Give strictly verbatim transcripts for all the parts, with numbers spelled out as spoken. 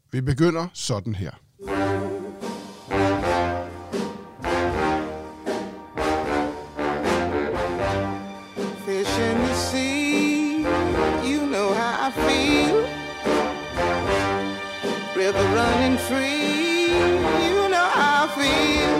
Vi begynder sådan her. Fish in the sea, you know how I feel. River running free, you know how I feel.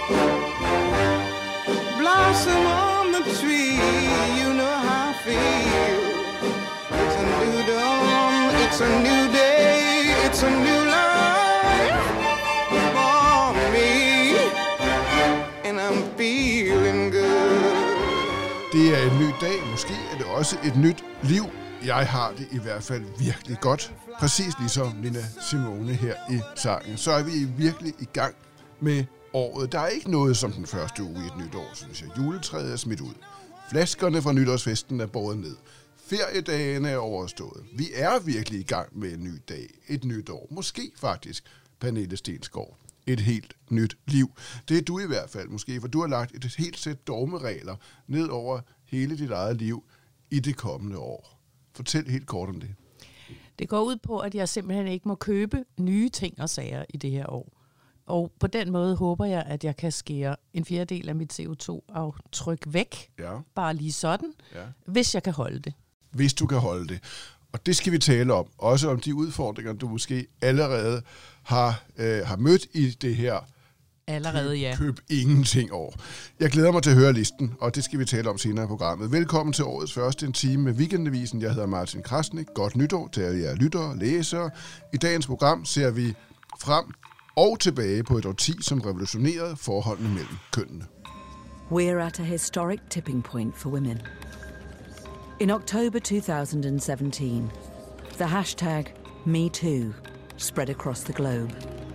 Blossom on the tree, you know how I feel. It's a new dawn, it's a new day, it's a new life for me, and I'm feeling good. Det er en ny dag, måske er det også et nyt liv. Jeg har det i hvert fald virkelig godt. Præcis ligesom Nina Simone her i sangen. Så er vi virkelig i gang med året. Der er ikke noget som den første uge i et nyt år, synes jeg. Juletræet er smidt ud. Flaskerne fra nytårsfesten er båret ned. Feriedagene er overstået. Vi er virkelig i gang med en ny dag. Et nyt år. Måske faktisk, Pernille Stensgaard. Et helt nyt liv. Det er du i hvert fald måske, for du har lagt et helt sæt dogmeregler ned over hele dit eget liv i det kommende år. Fortæl helt kort om det. Det går ud på, at jeg simpelthen ikke må købe nye ting og sager i det her år. Og på den måde håber jeg, at jeg kan skære en fjerdedel af mit C O to aftryk væk. Ja. Bare lige sådan, Ja. hvis jeg kan holde det. Hvis du kan holde det. Og det skal vi tale om. Også om de udfordringer, du måske allerede har, øh, har mødt i det her Allerede, køb, ja. køb ingenting år. Jeg glæder mig til at høre listen, og det skal vi tale om senere i programmet. Velkommen til årets første en time med Weekendavisen. Jeg hedder Martin Krasnik. Godt nytår til alle jer lyttere og læsere. I dagens program ser vi frem og tilbage på et årti, som revolutionerede forholdene mellem kønnene. We're at a historic tipping point for women. In October two thousand seventeen, the hashtag MeToo spread across the globe.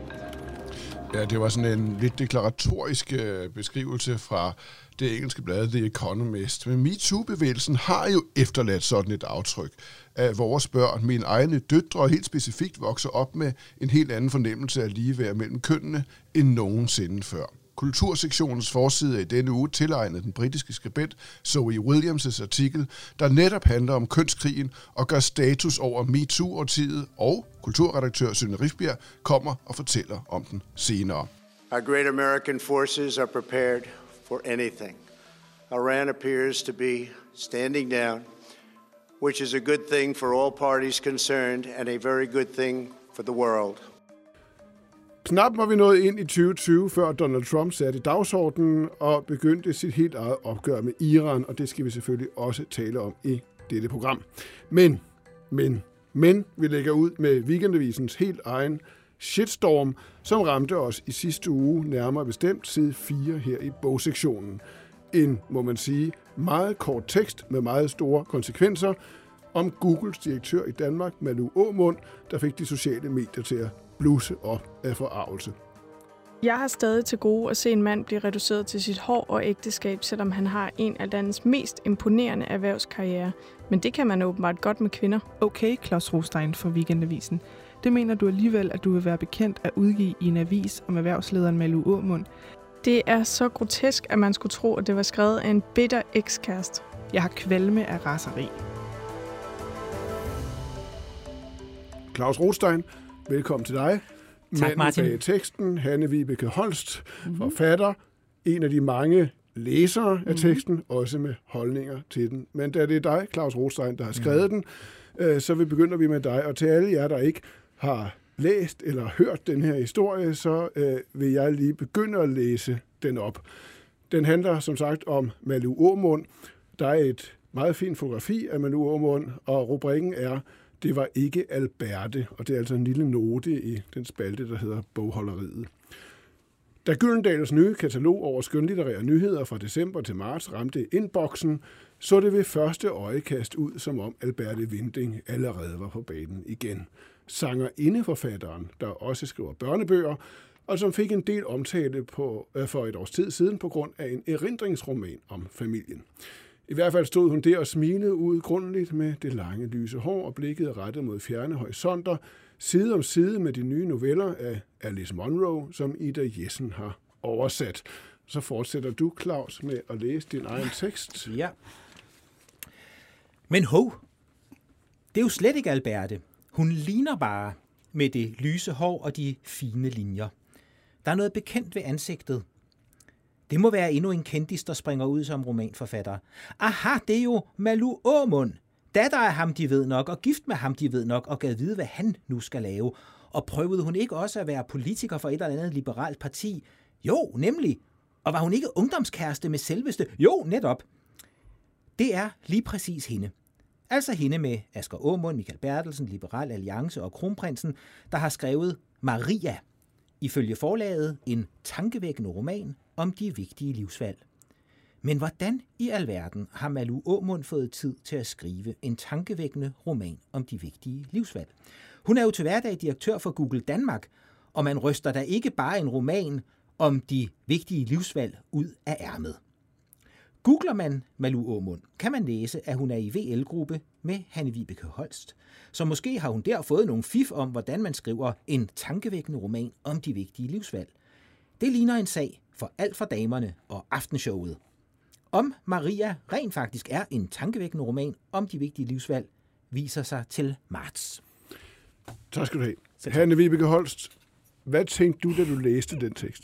Ja, det var sådan en lidt deklaratorisk øh, beskrivelse fra det engelske blad The Economist. Men MeToo-bevægelsen har jo efterladt sådan et aftryk af vores børn. Mine egne døtre helt specifikt vokser op med en helt anden fornemmelse af ligeværd mellem kønnene end nogensinde før. Kultursektionens forside i denne uge tilegnede den britiske skribent Zoe Williams' artikel, der netop handler om kønskrigen og gør status over MeToo-årtiet, og kulturredaktør Søren Rifbjerg kommer og fortæller om den senere. Our great American forces are prepared for anything. Iran appears to be standing down, which is a good thing for all parties concerned and a very good thing for the world. Knap var vi nået ind i tyve tyve, før Donald Trump satte dagsordenen og begyndte sit helt eget opgør med Iran, og det skal vi selvfølgelig også tale om i dette program. Men, men, men, vi lægger ud med Weekendavisens helt egen shitstorm, som ramte os i sidste uge, nærmere bestemt side fire her i bogsektionen. En, må man sige, meget kort tekst med meget store konsekvenser om Googles direktør i Danmark, Malou Aamund, der fik de sociale medier til at bluse op af forarvelse. Jeg har stadig til gode at se en mand blive reduceret til sit hår og ægteskab, selvom han har en af landets mest imponerende erhvervskarriere. Men det kan man åbenbart godt med kvinder. Okay, Claus Rostein fra Weekendavisen. Det mener du alligevel, at du vil være bekendt at udgive i en avis om erhvervslederen Malou Aamund. Det er så grotesk, at man skulle tro, at det var skrevet af en bitter ekskæreste. Jeg har kvalme af raseri. Claus Rostein, velkommen til dig. Tak, Martin. Manden bag teksten, Hanne Vibeke Holst, mm-hmm. forfatter, en af de mange læsere af mm-hmm. teksten, også med holdninger til den. Men da det er dig, Claus Rostein, der har skrevet mm-hmm. den, øh, så vi begynder vi med dig. Og til alle jer, der ikke har læst eller hørt den her historie, så øh, vil jeg lige begynde at læse den op. Den handler som sagt om Malou Aamund. Der er et meget fint fotografi af Malou Aamund, og rubrikken er "Det var ikke Alberte", og det er altså en lille note i den spalte, der hedder Bogholderiet. Da Gyldendals nye katalog over skønlitterære nyheder fra december til marts ramte inboxen, så det ved første øjekast ud, som om Alberte Winding allerede var på banen igen. Sangerinde-forfatteren, der også skriver børnebøger, og som fik en del omtale på, for et års tid siden på grund af en erindringsroman om familien. I hvert fald stod hun der og smilede ud grundigt med det lange lyse hår og blikket rettet mod fjerne horisonter, side om side med de nye noveller af Alice Munro, som Ida Jessen har oversat. Så fortsætter du, Claus, med at læse din egen tekst. Ja. Men hov, det er jo slet ikke Alberte. Hun ligner bare. med det lyse hår og de fine linjer. Der er noget bekendt ved ansigtet. Det må være endnu en kendis, der springer ud som romanforfatter. Aha, det er jo Malou Aamund. Datter af ham, de ved nok, og gift med ham, de ved nok, og gad vide, hvad han nu skal lave. Og prøvede hun ikke også at være politiker for et eller andet liberalt parti? Jo, nemlig. Og var hun ikke ungdomskæreste med selveste? Jo, netop. Det er lige præcis hende. Altså hende med Asger Aamund, Michael Bertelsen, Liberal Alliance og Kronprinsen, der har skrevet Maria, ifølge forlaget en tankevækkende roman om de vigtige livsvalg. Men hvordan i alverden har Malou Aamund fået tid til at skrive en tankevækkende roman om de vigtige livsvalg? Hun er jo til hverdag direktør for Google Danmark, og man ryster da ikke bare en roman om de vigtige livsvalg ud af ærmet. Googler man Malou Aamund, kan man læse, at hun er i V L-gruppe med Hanne-Vibeke Holst. Så måske har hun der fået nogle fif om, hvordan man skriver en tankevækkende roman om de vigtige livsvalg. Det ligner en sag for Alt for damerne og Aftenshowet. Om Maria rent faktisk er en tankevækkende roman om de vigtige livsvalg, viser sig til marts. Tak skal du have. Hanne-Vibeke Holst, hvad tænkte du, da du læste den tekst?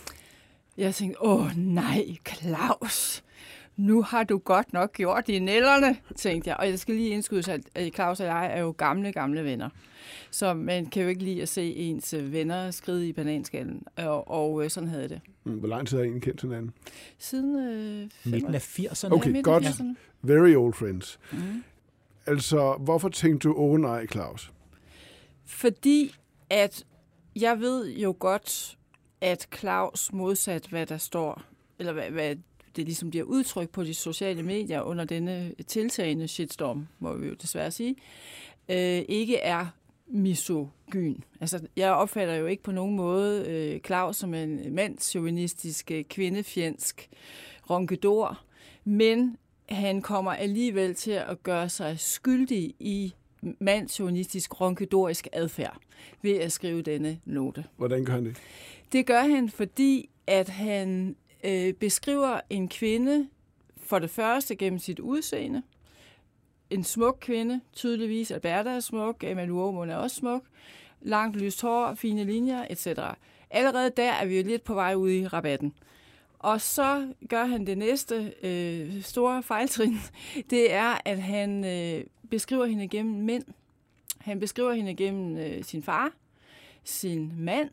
Jeg tænkte, åh nej, Claus, nu har du godt nok gjort det i nælderne, tænkte jeg. Og jeg skal lige indskyde, at Claus og jeg er jo gamle, gamle venner. Så man kan jo ikke lide at se ens venner skride i bananskallen, og, og sådan havde det. Hvor lang tid har I egentlig kendt hinanden? Siden øh, midten af firserne. Okay, ja, godt. firserne. Very old friends. Mm. Altså, hvorfor tænkte du, åh nej, Claus? Fordi at jeg ved jo godt, at Claus modsat, hvad der står, eller hvad, hvad det ligesom bliver udtrykt på de sociale medier under denne tiltagende shitstorm, må vi jo desværre sige, øh, ikke er misogyn. Altså, jeg opfatter jo ikke på nogen måde øh, Claus som en mandschauvinistisk, kvindefjendsk ronkedor, men han kommer alligevel til at gøre sig skyldig i mandschauvinistisk ronkedorisk adfærd ved at skrive denne note. Hvordan gør han det? Det gør han, fordi at han øh, beskriver en kvinde for det første gennem sit udseende. En smuk kvinde, tydeligvis Alberta er smuk, Malou Aamund er også smuk, langt lyst hår, fine linjer, et cetera. Allerede der er vi jo lidt på vej ud i rabatten. Og så gør han det næste øh, store fejltrin, det er, at han øh, beskriver hende gennem mænd. Han beskriver hende gennem øh, sin far, sin mand,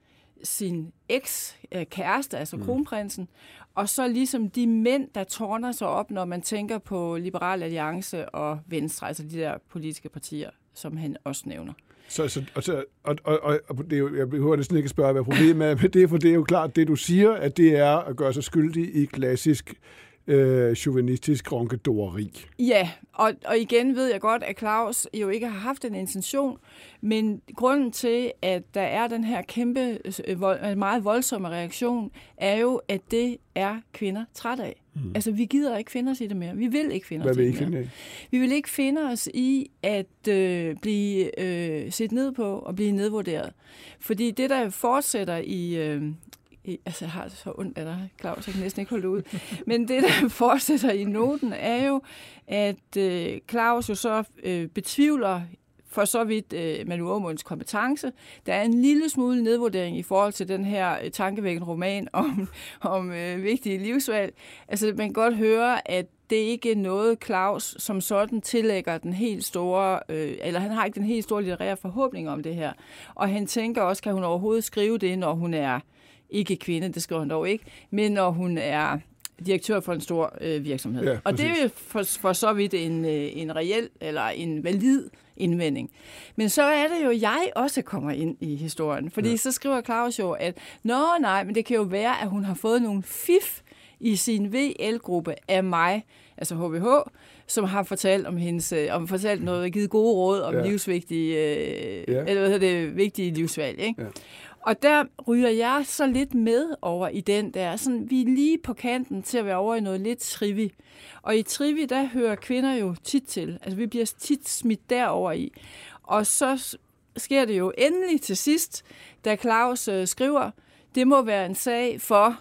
sin eks-kæreste, altså mm. kronprinsen, og så ligesom de mænd, der tårner sig op, når man tænker på Liberal Alliance og Venstre, altså de der politiske partier, som han også nævner. Så, så, og, så, og, og, og det er jo, jeg behøver næsten ikke at spørge, hvad problemet er med det, for det er jo klart, det du siger, at det er at gøre sig skyldig i klassisk øh, chauvinistisk ronkedoreri. Ja, og, og igen ved jeg godt, at Claus jo ikke har haft en intention, men grunden til, at der er den her kæmpe, vold, meget voldsomme reaktion, er jo, at det er kvinder træt af. Mm. Altså, vi gider ikke finde os i det mere. Vi vil ikke finde os Hvad i vil det mere. Vi vil ikke finde os i at øh, blive øh, set ned på og blive nedvurderet. Fordi det, der fortsætter i... Øh, i altså, jeg har det så ondt af dig, Claus, jeg kan næsten ikke holde ud. Men det, der fortsætter i noten, er jo, at øh, Claus jo så øh, betvivler for så vidt øh, Malou Aamunds kompetence. Der er en lille smule nedvurdering i forhold til den her øh, tankevækkende roman om, om øh, vigtige livsvalg. Altså, man kan godt høre, at det ikke er noget, Claus som sådan tillægger den helt store, øh, eller han har ikke den helt store litterære forhåbning om det her. Og han tænker også, kan hun overhovedet skrive det, når hun er ikke kvinde, det skriver han dog ikke, men når hun er direktør for en stor øh, virksomhed. Ja, og det er jo for, for så vidt en, øh, en reel eller en valid indvending. Men så er det jo, jeg også kommer ind i historien. Fordi ja. Så skriver Claus jo, at nå nej, men det kan jo være, at hun har fået nogle fif i sin V L-gruppe af mig, altså H V H, som har fortalt om hendes, om fortalt noget, givet gode råd om ja. livsvigtige, øh, ja. eller hvad hedder det, vigtige livsvalg, ikke? Ja. Og der ryger jeg så lidt med over i den der. Sådan, vi er lige på kanten til at være over i noget lidt trivi. Og i trivi, der hører kvinder jo tit til. Altså, vi bliver tit smidt derover i. Og så sker det jo endelig til sidst, da Claus øh, skriver, det må være en sag for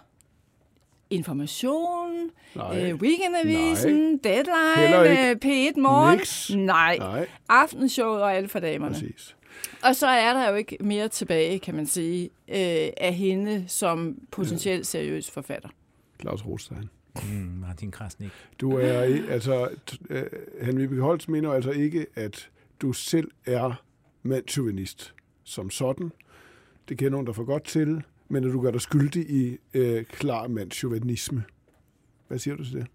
Information, øh, Weekendavisen, Deadline, øh, P et Morgen. Nix. Nej. Nej. Aftenshowet og Alt for damerne. Præcis. Og så er der jo ikke mere tilbage, kan man sige, øh, af hende som potentielt seriøs forfatter. Claus Rothstein. Mm, Martin Krasnik. Du er, i- altså, t- øh, Hanne-Vibeke Holst mener altså ikke, at du selv er mandschauvinist som sådan. Det kender hun dig for godt til, men at du gør dig skyldig i øh, klar mandschauvinisme. Hvad siger du til det?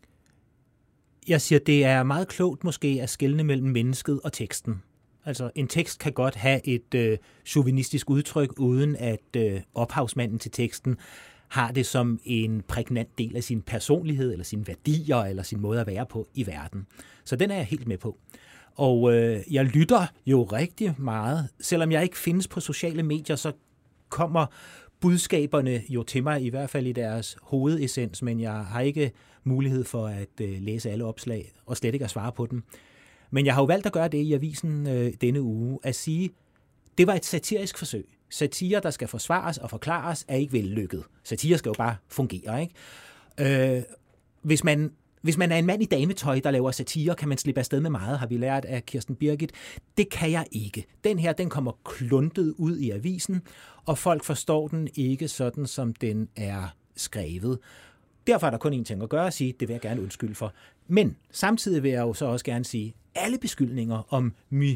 Jeg siger, det er meget klogt måske at skelne mellem mennesket og teksten. Altså, en tekst kan godt have et øh, chauvinistisk udtryk, uden at øh, ophavsmanden til teksten har det som en prægnant del af sin personlighed, eller sine værdier, eller sin måde at være på i verden. Så den er jeg helt med på. Og øh, jeg lytter jo rigtig meget. Selvom jeg ikke findes på sociale medier, så kommer budskaberne jo til mig, i hvert fald i deres hovedessens, men jeg har ikke mulighed for at øh, læse alle opslag, og slet ikke at svare på dem. Men jeg har jo valgt at gøre det i avisen øh, denne uge, at sige, det var et satirisk forsøg. Satire, der skal forsvares og forklares, er ikke vellykket. Satire skal jo bare fungere, ikke? Øh, hvis man Hvis man er en mand i dametøj, der laver satire, kan man slippe afsted med meget, har vi lært af Kirsten Birgit. Det kan jeg ikke. Den her, den kommer kluntet ud i avisen, og folk forstår den ikke sådan, som den er skrevet. Derfor er der kun én ting at gøre at sige, det vil jeg gerne undskylde for. Men samtidig vil jeg jo så også gerne sige, alle beskyldninger om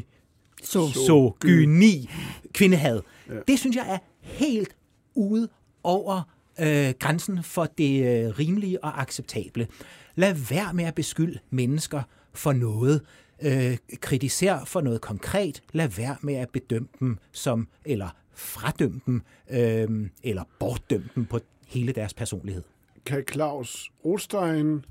misogyni, kvindehad, ja. Det synes jeg er helt ude over øh, grænsen for det øh, rimelige og acceptable. Lad være med at beskylde mennesker for noget. Øh, kritiser for noget konkret. Lad være med at bedømme dem som, eller fradømme dem, øh, eller bortdømme dem på hele deres personlighed. Kan Claus Rothstein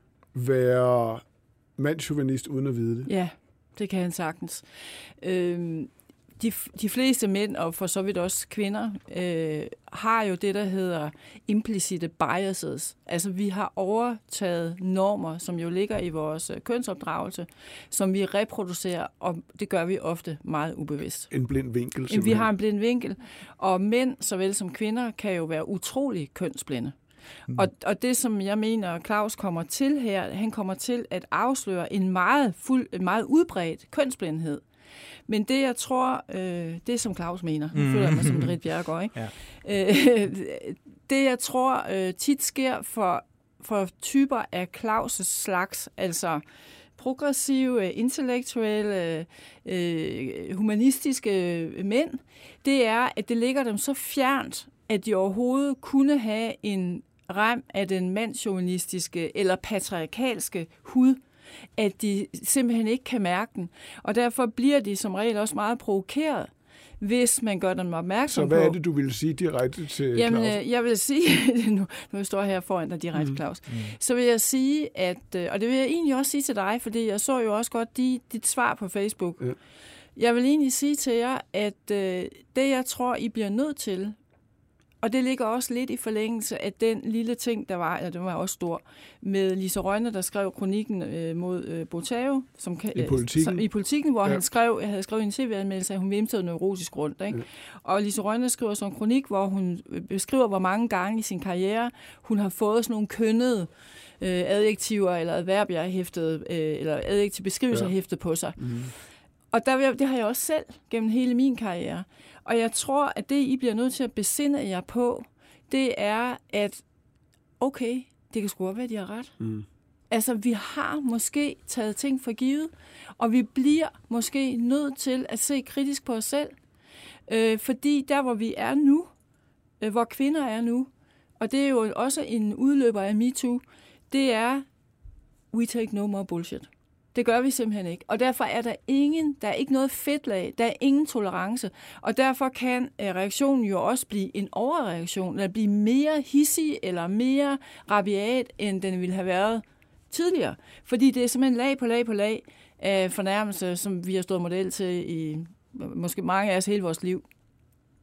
være mandschauvinist uden at vide det? Ja, det kan han sagtens. Øhm, de, de fleste mænd, og for så vidt også kvinder, øh, har jo det, der hedder implicite biases. Altså, vi har overtaget normer, som jo ligger i vores kønsopdragelse, som vi reproducerer, og det gør vi ofte meget ubevidst. En blind vinkel, simpelthen. Vi har en blind vinkel, og mænd, såvel som kvinder, kan jo være utrolig kønsblinde. Mm. Og, og det, som jeg mener, Claus kommer til her, han kommer til at afsløre en meget, fuld, en meget udbredt kønsblindhed. Men det, jeg tror, øh, det som Claus mener, nu føler jeg mig som Rit Bjerregaard, ikke? Ja. Øh, det, jeg tror øh, tit sker for, for typer af Claus' slags, altså progressive, intellektuelle, øh, humanistiske mænd, det er, at det ligger dem så fjernt, at de overhovedet kunne have en rem af den mandschauvinistiske eller patriarkalske hud, at de simpelthen ikke kan mærke den. Og derfor bliver de som regel også meget provokeret, hvis man gør dem opmærksom på. Så hvad er det, du vil sige direkte til Jamen, Claus? jeg vil sige, nu, nu jeg står her foran dig direkte, mm. Claus, mm. så vil jeg sige, at, og det vil jeg egentlig også sige til dig, fordi jeg så jo også godt dit, dit svar på Facebook. Ja. Jeg vil egentlig sige til jer, at øh, det, jeg tror, I bliver nødt til, og det ligger også lidt i forlængelse af den lille ting, der var, ja, den var også stor, med Lise Rønne, der skrev kronikken øh, mod øh, Botao, som kan, I Politikken, som, i politikken hvor ja. han skrev, jeg havde skrevet en C V-anmeldelse, at hun vimtede neurotisk rundt. Ikke? Ja. Og Lise Rønne skriver sådan en kronik, hvor hun beskriver, hvor mange gange i sin karriere, hun har fået sådan nogle kønnede øh, adjektiver, eller adverbier hæftet, øh, eller adjektive beskrivelser ja. hæftet på sig. Mm. Og der, det har jeg også selv gennem hele min karriere. Og jeg tror, at det, I bliver nødt til at besinde jer på, det er, at okay, det kan sgu godt være, at de har ret. Mm. Altså, vi har måske taget ting for givet, og vi bliver måske nødt til at se kritisk på os selv. Øh, fordi der, hvor vi er nu, øh, hvor kvinder er nu, og det er jo også en udløber af MeToo, det er, we take no more bullshit. Det gør vi simpelthen ikke. Og derfor er der ingen, der er ikke noget fedtlag, der er ingen tolerance. Og derfor kan reaktionen jo også blive en overreaktion, eller blive mere hissig eller mere rabiat, end den ville have været tidligere. Fordi det er simpelthen lag på lag på lag af fornærmelse, som vi har stået model til i måske mange af os hele vores liv.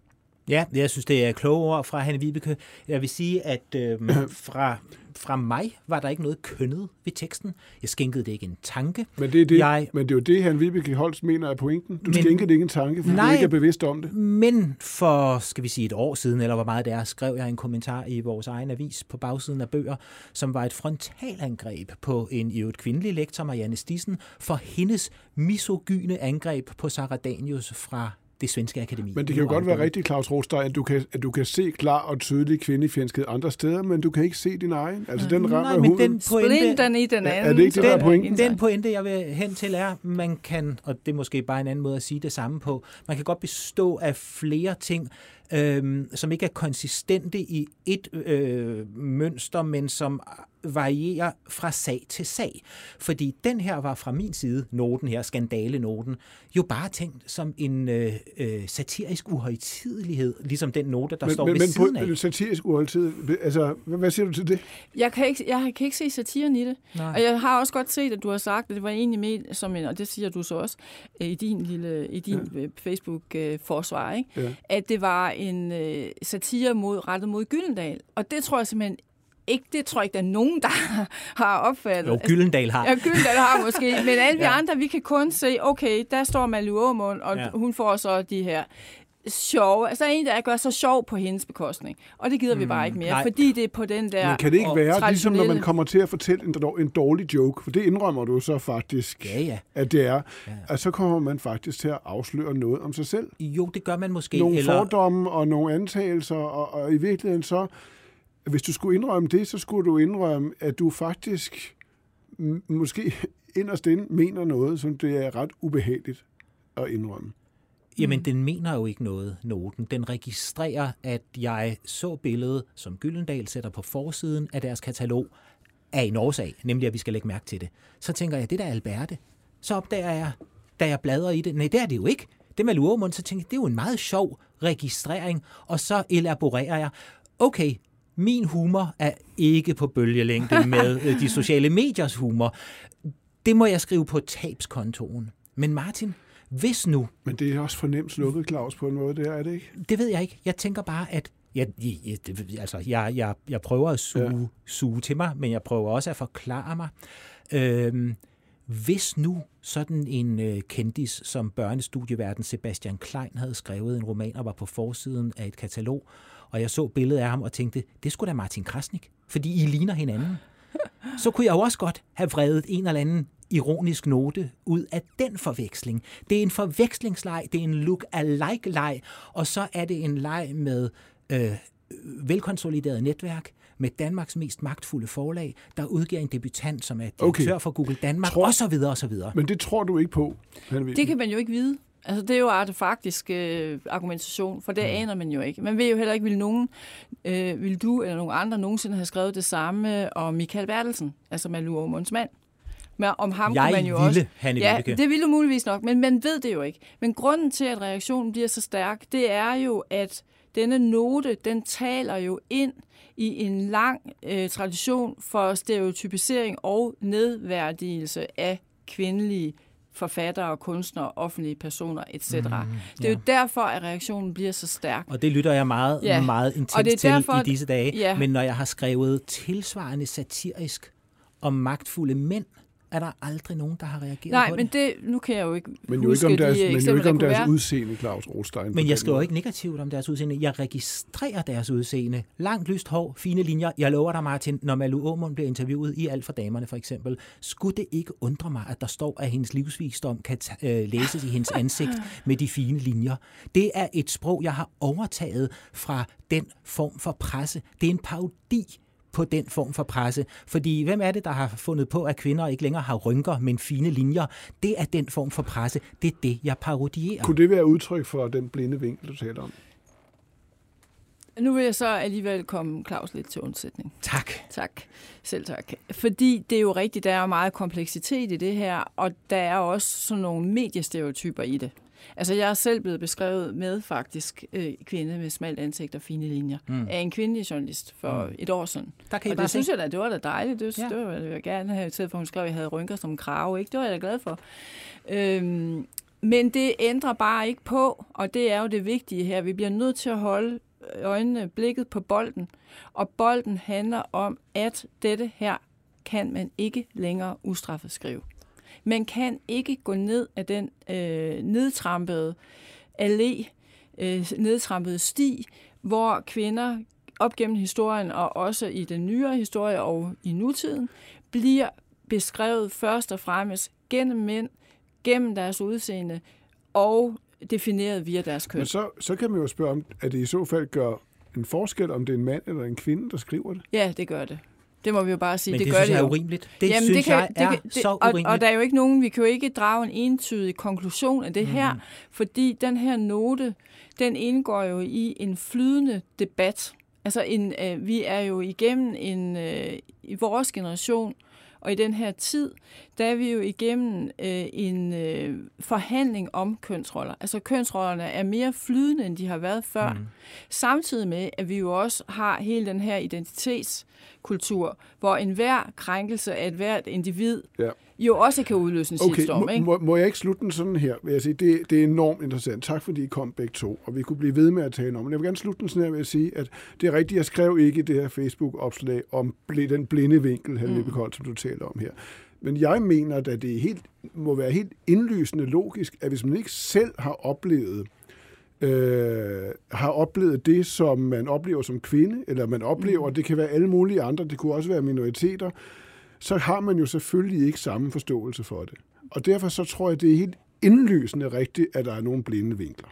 Ja, jeg synes, det er kloge ord fra Hanne Vibeke. Jeg vil sige, at øh, fra, fra mig var der ikke noget kønnet ved teksten. Jeg skænkede det ikke en tanke. Men det er, det, jeg, men det er jo det, Hanne Vibeke Holst mener er pointen. Du men, skænkede det ikke en tanke, fordi nej, du ikke er bevidst om det. Men for, skal vi sige, et år siden, eller hvor meget det er, skrev jeg en kommentar i vores egen avis på bagsiden af bøger, som var et frontalangreb på en i øvrigt kvindelig lektor, Marianne Stissen, for hendes misogyne angreb på Sara Danius fra det svenske akademi. Men det kan jo godt være rigtigt, Claus Rothstein, at du kan, at du kan se klar og tydelig kvindefjendskhed andre steder, men du kan ikke se din egen. Altså, den rammer Nej, men den pointe, Splinteren i den anden. Er det ikke det, der er pointen? Den pointe, jeg vil hen til, er, man kan, og det er måske bare en anden måde at sige det samme på, man kan godt bestå af flere ting, øhm, som ikke er konsistente i et øh, mønster, men som varierer fra sag til sag. Fordi den her var fra min side, noten her, skandalenoten, jo bare tænkt som en øh, øh, satirisk uhøjtidelighed, ligesom den note, der men, står men, ved men siden på, af. satirisk uhøjtidelighed, altså, hvad siger du til det? Jeg kan ikke, jeg kan ikke se satiren i det. Nej. Og jeg har også godt set, at du har sagt, at det var egentlig med, som en, og det siger du så også, i din lille, i din ja. Facebook-forsvar, ikke? Ja. At det var en øh, satire mod, rettet mod Gyldendal. Og det tror jeg simpelthen ikke, det tror jeg ikke, der er nogen, der har opfattet. Jo, Gyldendal har. Ja, Gyldendal har måske. Men alle vi ja. andre, vi kan kun se, okay, der står Malou Aamund, og ja. hun får så de her sjove. Altså, der er en, der gør så sjov på hendes bekostning. Og det gider mm, vi bare ikke mere, nej. fordi det er på den der. Men kan det ikke være, ligesom når man kommer til at fortælle en, en dårlig joke, for det indrømmer du så faktisk, ja, ja. at det er, ja. at så kommer man faktisk til at afsløre noget om sig selv. Jo, det gør man måske. Nogle eller... fordomme og nogle antagelser, og, og i virkeligheden så, hvis du skulle indrømme det, så skulle du indrømme, at du faktisk m- måske inderst inde mener noget, som det er ret ubehageligt at indrømme. Jamen, den mener jo ikke noget, noten. Den registrerer, at jeg så billedet, som Gyldendal sætter på forsiden af deres katalog, af en årsag, nemlig at vi skal lægge mærke til det. Så tænker jeg, det der er Alberte. Så opdager jeg, da jeg bladrer i det, nej, det er det jo ikke. Det med Malou Aamund, så tænker jeg, det er jo en meget sjov registrering, og så elaborerer jeg, okay, min humor er ikke på bølgelængde med de sociale mediers humor. Det må jeg skrive på tabskontoen. Men Martin, hvis nu... Men det er også fornemt slukket, Claus, på en måde, det er det ikke? Det ved jeg ikke. Jeg tænker bare, at... Jeg, jeg, altså, jeg, jeg, jeg prøver at suge, ja. suge til mig, men jeg prøver også at forklare mig. Øhm, hvis nu sådan en øh, kendis som børnestudieverden Sebastian Klein havde skrevet en roman og var på forsiden af et katalog, og jeg så billedet af ham og tænkte, det skulle da Martin Krasnik, fordi I ligner hinanden. Så kunne jeg jo også godt have vredet en eller anden ironisk note ud af den forveksling. Det er en forvekslingsleg, det er en look-alike-leg, og så er det en leg med øh, velkonsolideret netværk, med Danmarks mest magtfulde forlag, der udgiver en debutant, som er direktør okay. for Google Danmark, tror, og så videre, og så videre. Men det tror du ikke på? Det kan man jo ikke vide. Altså, det er jo artefaktisk øh, argumentation, for det mm. aner man jo ikke. Man ved jo heller ikke, vil nogen, øh, vil du eller nogen andre nogensinde have skrevet det samme om Michael Bertelsen, altså Malou Aamunds mand. Men om ham jeg kunne man jo ville, også... Hanne ja, Vibeke. det ville du muligvis nok, men man ved det jo ikke. Men grunden til, at reaktionen bliver så stærk, det er jo, at denne note, den taler jo ind i en lang øh, tradition for stereotypisering og nedværdigelse af kvindelige forfattere, kunstnere, offentlige personer, et cetera. Mm, det er ja. jo derfor, at reaktionen bliver så stærk. Og det lytter jeg meget, ja. meget intens til derfor, i disse dage. Ja. Men når jeg har skrevet tilsvarende satirisk om magtfulde mænd, er der aldrig nogen, der har reageret Nej, på men det. det, nu kan jeg jo ikke men jo huske ikke om deres, de men eksempler, jo ikke om deres være. udseende, Claus Rothstein. Men jeg skriver ikke negativt om deres udseende. Jeg registrerer deres udseende. Langt, lyst hår, fine linjer. Jeg lover dig, Martin, når Malou Aamund bliver interviewet i Alt for damerne, for eksempel, skulle det ikke undre mig, at der står, at hendes livsvisdom kan t- øh, læses i hendes ansigt med de fine linjer. Det er et sprog, jeg har overtaget fra den form for presse. Det er en parodi på den form for presse. Fordi hvem er det, der har fundet på, at kvinder ikke længere har rynker, men fine linjer? Det er den form for presse. Det er det, jeg parodierer. Kunne det være udtryk for den blinde vinkel, du taler om? Nu vil jeg så alligevel komme Claus lidt til undsætning. Tak. Tak. Selv tak. Fordi det er jo rigtigt, der er meget kompleksitet i det her, og der er også sådan nogle mediestereotyper i det. Altså, jeg er selv blevet beskrevet med faktisk øh, kvinde med smalt ansigt og fine linjer mm. af en kvindelig journalist for mm. et år siden. Der kan I og bare det synes se. jeg da, det var da dejligt. Det, ja. det var jeg gerne have, i stedet for hun skrev, at jeg havde rynker som krave. Ikke? Det var jeg da glad for. Øhm, Men det ændrer bare ikke på, og det er jo det vigtige her. Vi bliver nødt til at holde øjnene blikket på bolden, og bolden handler om, at dette her kan man ikke længere ustraffet skrive. Man kan ikke gå ned af den øh, nedtrampede allé, øh, nedtrampede sti, hvor kvinder op gennem historien, og også i den nyere historie og i nutiden, bliver beskrevet først og fremmest gennem mænd, gennem deres udseende og defineret via deres køn. Men så, så kan man jo spørge om, at det i så fald gør en forskel, om det er en mand eller en kvinde, der skriver det? Ja, det gør det. Det må vi jo bare sige. Men det, det gør synes det jeg er jo. urimeligt. Det Jamen, synes det kan, jeg det er kan, det, så og, urimeligt. og der er jo ikke nogen, vi kan jo ikke drage en entydig konklusion af det mm. her, fordi den her note, den indgår jo i en flydende debat. Altså, en, øh, vi er jo igennem en, øh, i vores generation, og i den her tid, der er vi jo igennem øh, en øh, forhandling om kønsroller. Altså kønsrollerne er mere flydende, end de har været før. Mm. Samtidig med, at vi jo også har hele den her identitetskultur, hvor enhver krænkelse af et hvert individ ja. jo også kan udløse en okay, shitstorm. Må, ikke? må, må jeg ikke slutte den sådan her? Vil jeg sige, det, det er enormt interessant. Tak fordi I kom begge to, og vi kunne blive ved med at tale om. Men jeg vil gerne slutte den sådan her ved at sige, at det er rigtigt, jeg skrev ikke det her Facebook-opslag om den blinde vinkel, Hanne Vibeke Holst, som du taler om her. Men jeg mener, at det er helt, må være helt indlysende logisk, at hvis man ikke selv har oplevet øh, har oplevet det, som man oplever som kvinde, eller man oplever, mm. det kan være alle mulige andre, det kunne også være minoriteter, så har man jo selvfølgelig ikke samme forståelse for det. Og derfor så tror jeg, det er helt indlysende rigtigt, at der er nogle blinde vinkler.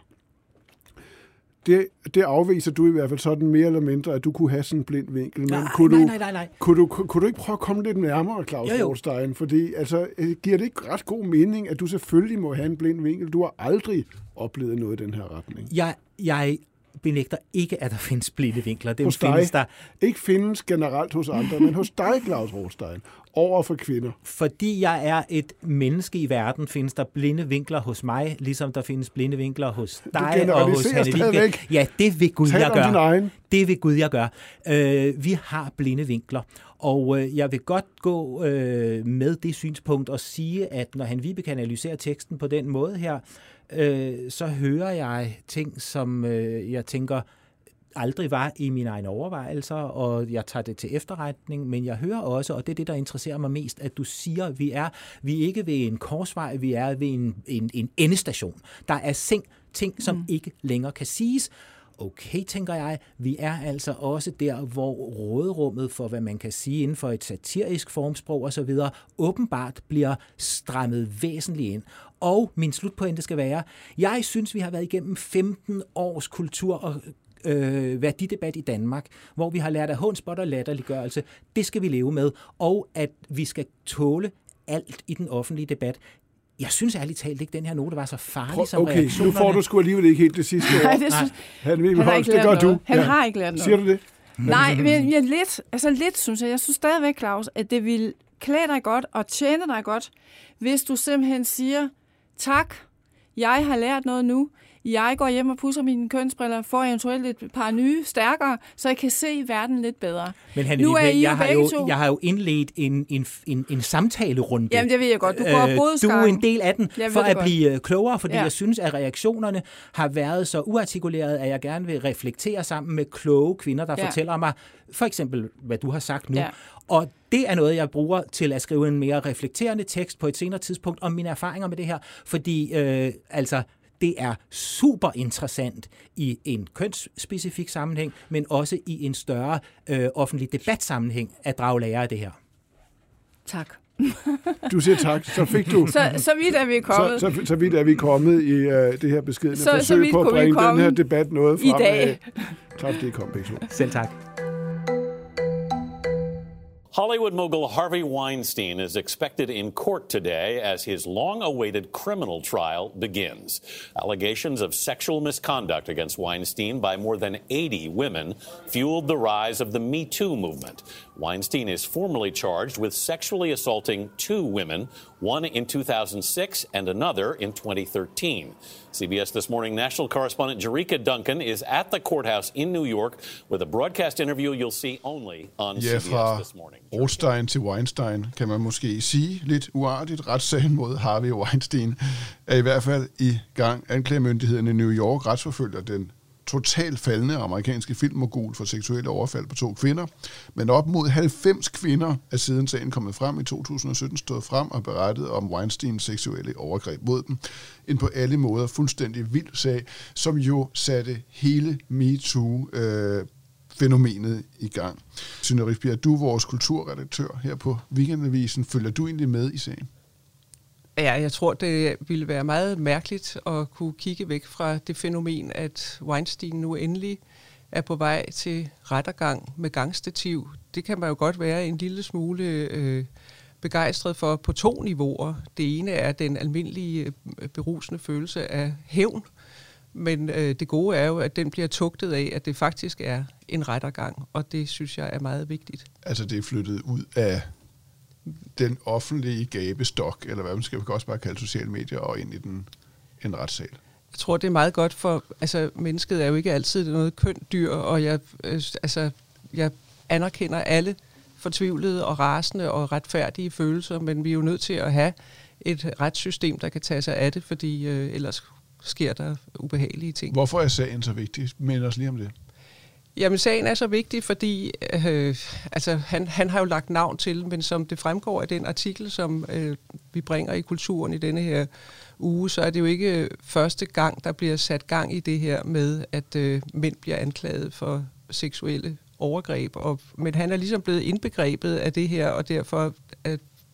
Det, det afviser du i hvert fald sådan mere eller mindre, at du kunne have sådan en blind vinkel. Men nej, kunne, nej, du, nej, nej, nej. Kunne, du, kunne du ikke prøve at komme lidt nærmere, Claus Rothstein? Fordi altså, giver det ikke ret god mening, at du selvfølgelig må have en blind vinkel? Du har aldrig oplevet noget i den her retning. Jeg, jeg benægter ikke, at der findes blinde vinkler. Det hos findes dig. Der ikke findes generelt hos andre, men hos dig, Claus Rothstein, over for kvinder. Fordi jeg er et menneske i verden, findes der blinde vinkler hos mig, ligesom der findes blinde vinkler hos dig og hos Hanne Vibeke. Ja, det vil Gud, Tal jeg gør. Det vil Gud, jeg gør. Øh, vi har blinde vinkler. Og øh, jeg vil godt gå øh, med det synspunkt og sige, at når Hanne Vibeke analyserer teksten på den måde her, øh, så hører jeg ting, som øh, jeg tænker aldrig var i mine egne overvejelser, og jeg tager det til efterretning, men jeg hører også, og det er det, der interesserer mig mest, at du siger, at vi er, vi er ikke ved en korsvej, vi er ved en, en, en endestation. Der er ting, ting som mm. ikke længere kan siges. Okay, tænker jeg, vi er altså også der, hvor råderummet for, hvad man kan sige inden for et satirisk formsprog og så videre, åbenbart bliver strammet væsentligt ind. Og min slutpointe skal være, jeg synes, vi har været igennem femten års kultur og øh, værdidebat i Danmark, hvor vi har lært af hånspot og latterliggørelse. Det skal vi leve med, og at vi skal tåle alt i den offentlige debat. Jeg synes ærligt talt ikke, den her note var så farlig som okay, reaktionerne. Okay, nu får du sgu alligevel ikke helt det sidste ord. Nej, det synes, Han, han, har ikke det gør du. Han ja. har ikke lært noget. Siger du det? Nej, men ja, lidt, altså lidt synes jeg. Jeg synes stadigvæk, Claus, at det vil klæde dig godt og tjene dig godt, hvis du simpelthen siger, tak, jeg har lært noget nu. Jeg går hjem og pusser mine kønsbriller, får eventuelt et par nye, stærkere, så jeg kan se verden lidt bedre. Men Hanne, nu er I jeg, har jo, jeg har jo indledt en, en, en, en samtalerunde. Jamen, det ved jeg godt. Du går øh, Du er en del af den, for at godt. blive klogere, fordi ja. jeg synes, at reaktionerne har været så uartikuleret, at jeg gerne vil reflektere sammen med kloge kvinder, der ja. fortæller mig, for eksempel, hvad du har sagt nu. Ja. Og det er noget, jeg bruger til at skrive en mere reflekterende tekst på et senere tidspunkt om mine erfaringer med det her, fordi øh, altså... Det er super interessant i en kønsspecifik sammenhæng, men også i en større øh, offentlig debatsammenhæng at drage lære af det her. Tak. Du siger tak, så fik du... Så, så vidt er vi kommet. Så, så, så vidt er vi kommet i uh, det her beskedne så, forsøg så på at bringe den her debat noget frem. I dag. Tak fordi I kom, begge to. Selv tak. Hollywood mogul Harvey Weinstein is expected in court today as his long-awaited criminal trial begins. Allegations of sexual misconduct against Weinstein by more than eighty women fueled the rise of the Me Too movement. Weinstein is formally charged with sexually assaulting two women, one in two thousand six and another in twenty thirteen. C B S This Morning national correspondent Jerika Duncan is at the courthouse in New York with a broadcast interview you'll see only on ja, C B S This Morning. Fra Rothstein til Weinstein, kan man måske sige lidt uartigt. Retssagen mod Harvey Weinstein er i hvert fald i gang. Anklagemyndigheden i New York retsforfølger den totalt faldende amerikanske filmmogul for seksuelle overfald på to kvinder. Men op mod halvfems kvinder er siden sagen kommet frem i to tusind og sytten stået frem og berettet om Weinsteins seksuelle overgreb mod dem. En på alle måder fuldstændig vild sag, som jo satte hele MeToo-fænomenet i gang. Synne Rifbjerg, du er vores kulturredaktør her på Weekendavisen. Følger du egentlig med i sagen? Ja, jeg tror, det ville være meget mærkeligt at kunne kigge væk fra det fænomen, at Weinstein nu endelig er på vej til rettergang med gangstativ. Det kan man jo godt være en lille smule øh, begejstret for på to niveauer. Det ene er den almindelige berusende følelse af hævn, men øh, det gode er jo, at den bliver tugtet af, at det faktisk er en rettergang, og det synes jeg er meget vigtigt. Altså det er flyttet ud af den offentlige gabestok, eller hvad man skal også bare kalde sociale medier, og ind i den, en retssal. Jeg tror, det er meget godt, for altså, mennesket er jo ikke altid noget kønt dyr, og jeg, øh, altså, jeg anerkender alle fortvivlede og rasende og retfærdige følelser, men vi er jo nødt til at have et retssystem, der kan tage sig af det, fordi øh, ellers sker der ubehagelige ting. Hvorfor er sagen så vigtig? Mind os lige om det. Jamen, sagen er så vigtig, fordi øh, altså, han, han har jo lagt navn til, men som det fremgår af den artikel, som øh, vi bringer i Kulturen i denne her uge, så er det jo ikke første gang, der bliver sat gang i det her med, at øh, mænd bliver anklaget for seksuelle overgreb. Og, men han er ligesom blevet indbegrebet af det her, og derfor øh,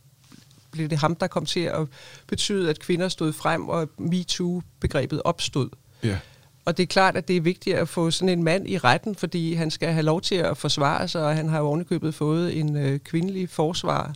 blev det ham, der kom til at betyde, at kvinder stod frem, og MeToo-begrebet opstod. Ja. Og det er klart, at det er vigtigt at få sådan en mand i retten, fordi han skal have lov til at forsvare sig, og han har jo ovenikøbet fået en øh, kvindelig forsvar,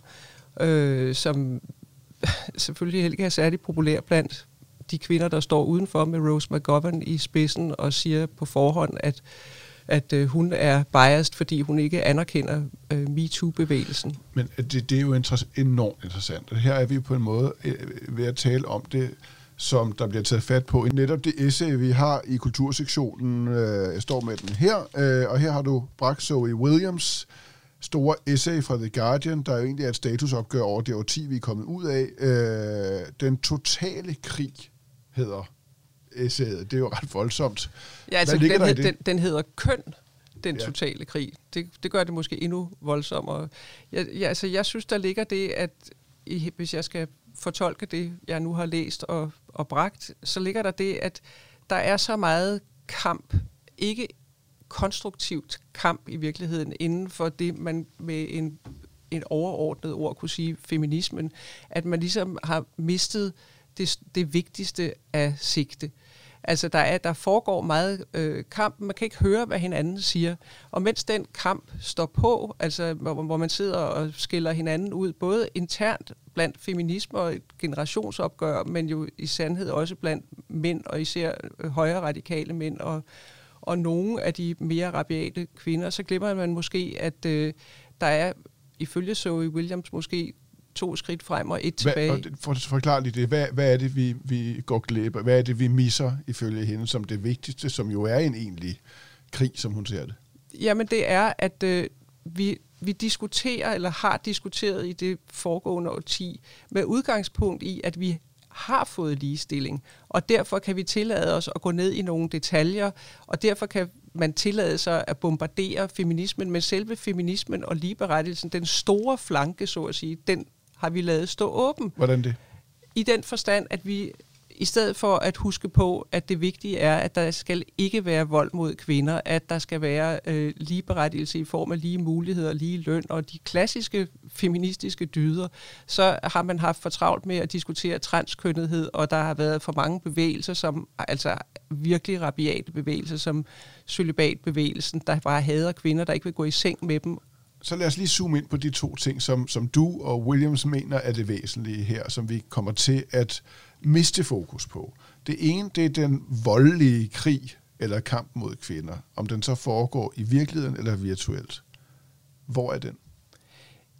øh, som selvfølgelig ikke er særlig populær blandt de kvinder, der står udenfor med Rose McGovern i spidsen og siger på forhånd, at, at øh, hun er biased, fordi hun ikke anerkender øh, MeToo-bevægelsen. Men det, det er jo inter- enormt interessant. Her er vi på en måde øh, ved at tale om det, som der bliver taget fat på. Netop det essay, vi har i kultursektionen, øh, jeg står med den her, øh, og her har du bragt Zoe Williams store essay fra The Guardian, der jo egentlig er et statusopgør over det årti, vi er kommet ud af. Øh, den totale krig hedder essayet. Det er jo ret voldsomt. Ja, altså den, hed, den, den hedder Køn, den ja. totale krig. Det, det gør det måske endnu voldsommere. Jeg, ja, altså, jeg synes, der ligger det, at i, hvis jeg skal fortolke det, jeg nu har læst og, og bragt, så ligger der det, at der er så meget kamp, ikke konstruktivt kamp i virkeligheden, inden for det, man med en, en overordnet ord kunne sige feminismen, at man ligesom har mistet det, det vigtigste af sigte. Altså, der, er, der foregår meget øh, kamp, man kan ikke høre, hvad hinanden siger. Og mens den kamp står på, altså, hvor, hvor man sidder og skiller hinanden ud, både internt blandt feminisme og generationsopgør, men jo i sandhed også blandt mænd, og især øh, højre radikale mænd, og, og nogle af de mere rabiate kvinder, så glemmer man måske, at øh, der er, ifølge Zoe Williams, måske to skridt frem og et tilbage. Hvad, for, forklar lige det. Hvad, hvad er det, vi, vi går glip af? Hvad er det, vi misser ifølge hende som det vigtigste, som jo er en egentlig krig, som hun ser det? Jamen det er, at øh, vi, vi diskuterer, eller har diskuteret i det foregående årti, med udgangspunkt i, at vi har fået ligestilling, og derfor kan vi tillade os at gå ned i nogle detaljer, og derfor kan man tillade sig at bombardere feminismen, men selve feminismen og ligeberettigelsen, den store flanke, så at sige, den har vi ladet stå åben. Hvordan det? I den forstand, at vi i stedet for at huske på, at det vigtige er, at der skal ikke være vold mod kvinder, at der skal være øh, ligeberettigelse i form af lige muligheder, lige løn og de klassiske feministiske dyder, så har man haft for travlt med at diskutere transkønnethed, og der har været for mange bevægelser, som altså virkelig rabiate bevægelser, som cølibatbevægelsen, der bare hader kvinder, der ikke vil gå i seng med dem. Så lad os lige zoome ind på de to ting, som, som du og Williams mener er det væsentlige her, som vi kommer til at miste fokus på. Det ene, det er den voldelige krig eller kamp mod kvinder, om den så foregår i virkeligheden eller virtuelt. Hvor er den?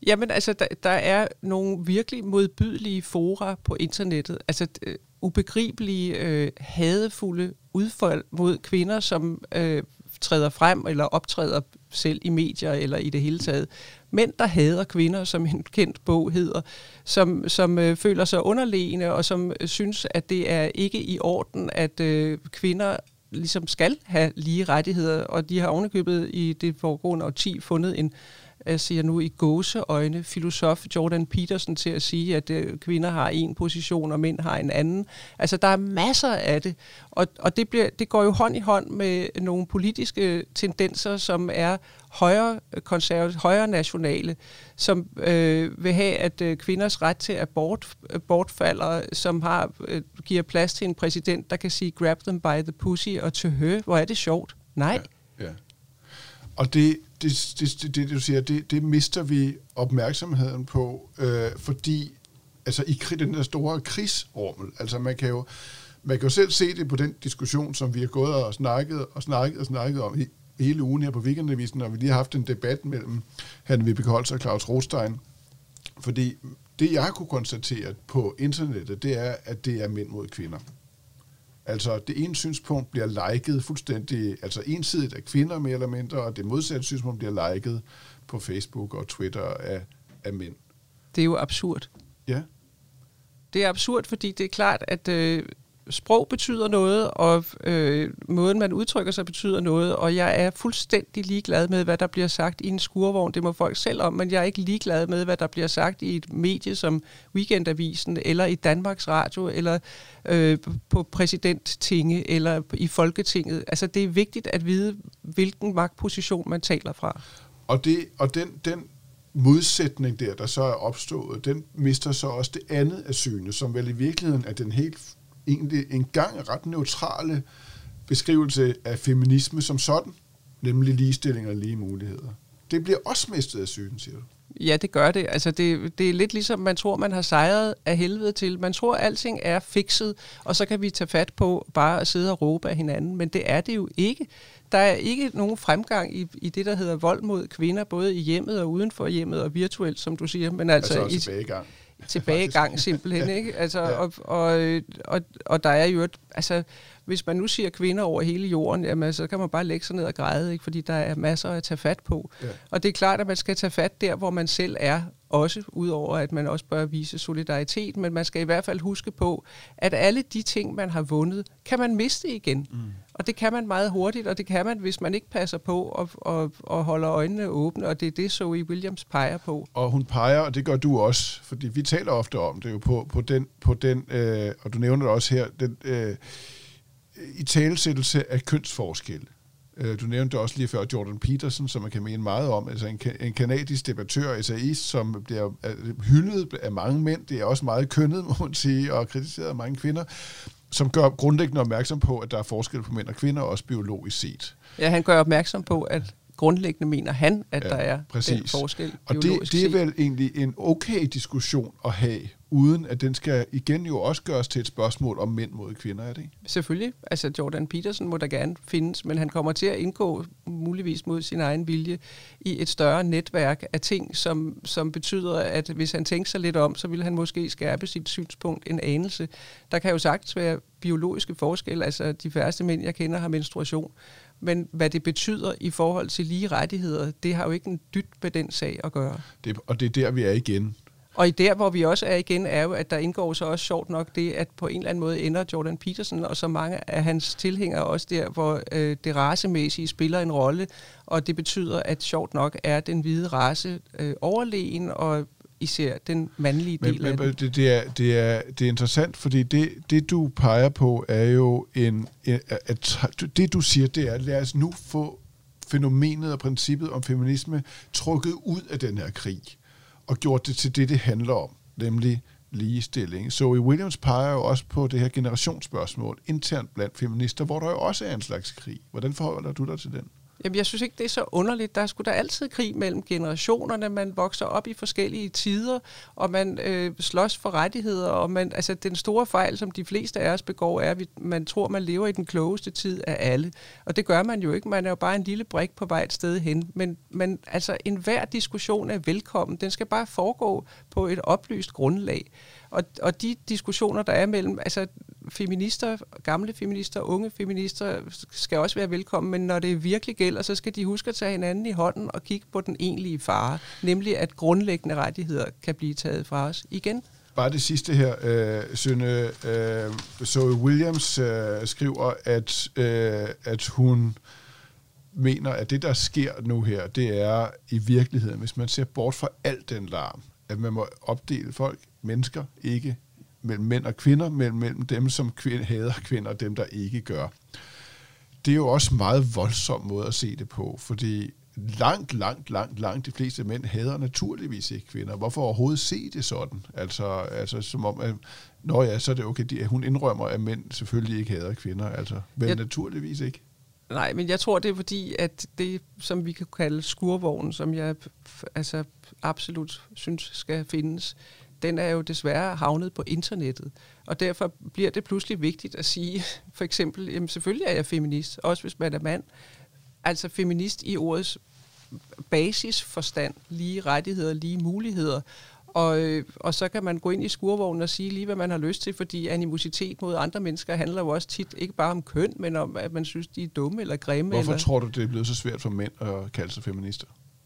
Jamen altså, der, der er nogle virkelig modbydelige fora på internettet. Altså øh, ubegribelige, øh, hadefulde udfald mod kvinder, som øh, træder frem eller optræder selv i medier eller i det hele taget. Mænd, der hader kvinder, som en kendt bog hedder, som, som øh, føler sig underlegne og som øh, synes, at det er ikke i orden, at øh, kvinder ligesom skal have lige rettigheder, og de har ovenikøbet i det foregående årti fundet en, jeg siger nu i gåseøjne, filosof Jordan Peterson til at sige, at øh, kvinder har en position, og mænd har en anden. Altså, der er masser af det, og, og det, bliver, det går jo hånd i hånd med nogle politiske tendenser, som er højre konservative, højre nationale, som øh, vil have, at øh, kvinders ret til abort øh, bortfalder, som har øh, giver plads til en præsident, der kan sige, grab them by the pussy, og to her, hvor er det sjovt? Nej. Ja, ja. Og det, det, det, det, det, du siger, det, det mister vi opmærksomheden på, øh, fordi altså i den der store krigsormel, altså man kan jo man kan jo selv se det på den diskussion, som vi har gået og snakket og snakket og snakket om hele ugen her på Weekendavisen, og vi lige har haft en debat mellem Hanne Vibeke Holst og Claus Rothstein. Fordi det, jeg kunne konstatere på internettet, det er, at det er mænd mod kvinder. Altså, det ene synspunkt bliver liket fuldstændig, altså ensidigt af kvinder mere eller mindre, og det modsatte synspunkt bliver liket på Facebook og Twitter af, af mænd. Det er jo absurd. Ja. Det er absurd, fordi det er klart, at øh, sprog betyder noget, og øh, måden, man udtrykker sig, betyder noget, og jeg er fuldstændig ligeglad med, hvad der bliver sagt i en skurvogn. Det må folk selv om, men jeg er ikke ligeglad med, hvad der bliver sagt i et medie som Weekendavisen, eller i Danmarks Radio, eller øh, på præsidenttinge, eller i Folketinget. Altså, det er vigtigt at vide, hvilken magtposition man taler fra. Og, det, og den, den modsætning der, der så er opstået, den mister så også det andet af syne, som vel i virkeligheden er den helt egentlig en gang ret neutrale beskrivelse af feminisme som sådan, nemlig ligestilling og lige muligheder. Det bliver også mistet af syne, siger du. Ja, det gør det. Altså, det, det er lidt ligesom, man tror, man har sejret af helvede til. Man tror, at alting er fikset, og så kan vi tage fat på bare at sidde og råbe af hinanden. Men det er det jo ikke. Der er ikke nogen fremgang i, i det, der hedder vold mod kvinder, både i hjemmet og uden for hjemmet og virtuelt, som du siger. Men altså, altså også i, tilbagegang. Tilbagegang simpelthen, ja. ikke? Altså, ja. og, og, og, og der er jo et, altså, hvis man nu siger kvinder over hele jorden, jamen, så kan man bare lægge sig ned og græde, ikke? Fordi der er masser at tage fat på. Ja. Og det er klart, at man skal tage fat der, hvor man selv er, også udover at man også bør vise solidaritet, men man skal i hvert fald huske på, at alle de ting, man har vundet, kan man miste igen. Mm. Og det kan man meget hurtigt, og det kan man, hvis man ikke passer på og, og, og holder øjnene åbne, og det er det, Zoe Williams peger på. Og hun peger, og det gør du også, fordi vi taler ofte om det jo på, på den, på den øh, og du nævner det også her, den øh, italesættelse af kønsforskelle. Du nævnte også lige før Jordan Peterson, som man kan mene meget om, altså en, en kanadisk debattør, essayist, som bliver hyldet af mange mænd, det er også meget kønnet, må man sige, og kritiseret af mange kvinder, som gør grundlæggende opmærksom på, at der er forskel på mænd og kvinder, også biologisk set. Ja, han gør opmærksom på, at grundlæggende mener han, at ja, der er præcis. Den forskel. Og det, det er vel egentlig en okay diskussion at have, uden at den skal igen jo også gøres til et spørgsmål om mænd mod kvinder, er det ikke? Selvfølgelig. Altså Jordan Peterson må der gerne findes, men han kommer til at indgå muligvis mod sin egen vilje i et større netværk af ting, som, som betyder, at hvis han tænker sig lidt om, så vil han måske skærpe sit synspunkt en anelse. Der kan jo sagtens være biologiske forskelle, altså de færreste mænd, jeg kender, har menstruation. Men hvad det betyder i forhold til lige rettigheder, det har jo ikke en dyt med den sag at gøre. Det, og det er der, vi er igen. Og i der, hvor vi også er igen, er jo, at der indgår så også sjovt nok det, at på en eller anden måde ender Jordan Peterson og så mange af hans tilhængere også der, hvor øh, det racemæssige spiller en rolle, og det betyder, at sjovt nok er den hvide race øh, overlegen, og især den mandlige del men, af men, det. Det, det, er, det, er, det er interessant, fordi det, det du peger på, er jo en, at, at det du siger, det er, lad os nu få fænomenet og princippet om feminisme trukket ud af den her krig, og gjort det til det, det handler om, nemlig ligestilling. Så Williams peger jo også på det her generationsspørgsmål internt blandt feminister, hvor der jo også er en slags krig. Hvordan forholder du dig til den? Jamen, jeg synes ikke, det er så underligt. Der er sgu da altid krig mellem generationerne. Man vokser op i forskellige tider, og man øh, slås for rettigheder. Og man, altså, den store fejl, som de fleste af os begår, er, at man tror, man lever i den klogeste tid af alle. Og det gør man jo ikke. Man er jo bare en lille brik på vej et sted hen. Men, men altså, enhver diskussion er velkommen. Den skal bare foregå på et oplyst grundlag. Og, og de diskussioner, der er mellem altså, feminister, gamle feminister, unge feminister, skal også være velkommen, men når det virkelig gælder, så skal de huske at tage hinanden i hånden og kigge på den egentlige fare, nemlig at grundlæggende rettigheder kan blive taget fra os igen. Bare det sidste her. Øh, Sønne øh, Zoe Williams øh, skriver, at, øh, at hun mener, at det, der sker nu her, det er i virkeligheden, hvis man ser bort fra al den larm, at man må opdele folk, mennesker, ikke mellem mænd og kvinder, men mellem dem, som kvinder, hader kvinder, og dem, der ikke gør. Det er jo også en meget voldsom måde at se det på, fordi langt, langt, langt, langt de fleste mænd hader naturligvis ikke kvinder. Hvorfor overhovedet se det sådan? Altså, altså som om, at nå ja, så er det okay, de, hun indrømmer, at mænd selvfølgelig ikke hader kvinder, altså, men jeg, naturligvis ikke. Nej, men jeg tror, det er fordi, at det, som vi kan kalde skurvognen, som jeg altså, absolut synes skal findes, den er jo desværre havnet på internettet. Og derfor bliver det pludselig vigtigt at sige, for eksempel, jamen selvfølgelig er jeg feminist, også hvis man er mand. Altså feminist i ordets basisforstand, lige rettigheder, lige muligheder. Og, og så kan man gå ind i skurvognen og sige lige, hvad man har lyst til, fordi animositet mod andre mennesker handler jo også tit ikke bare om køn, men om, at man synes, de er dumme eller grimme. Hvorfor eller... tror du, det er blevet så svært for mænd at kalde sig feminister?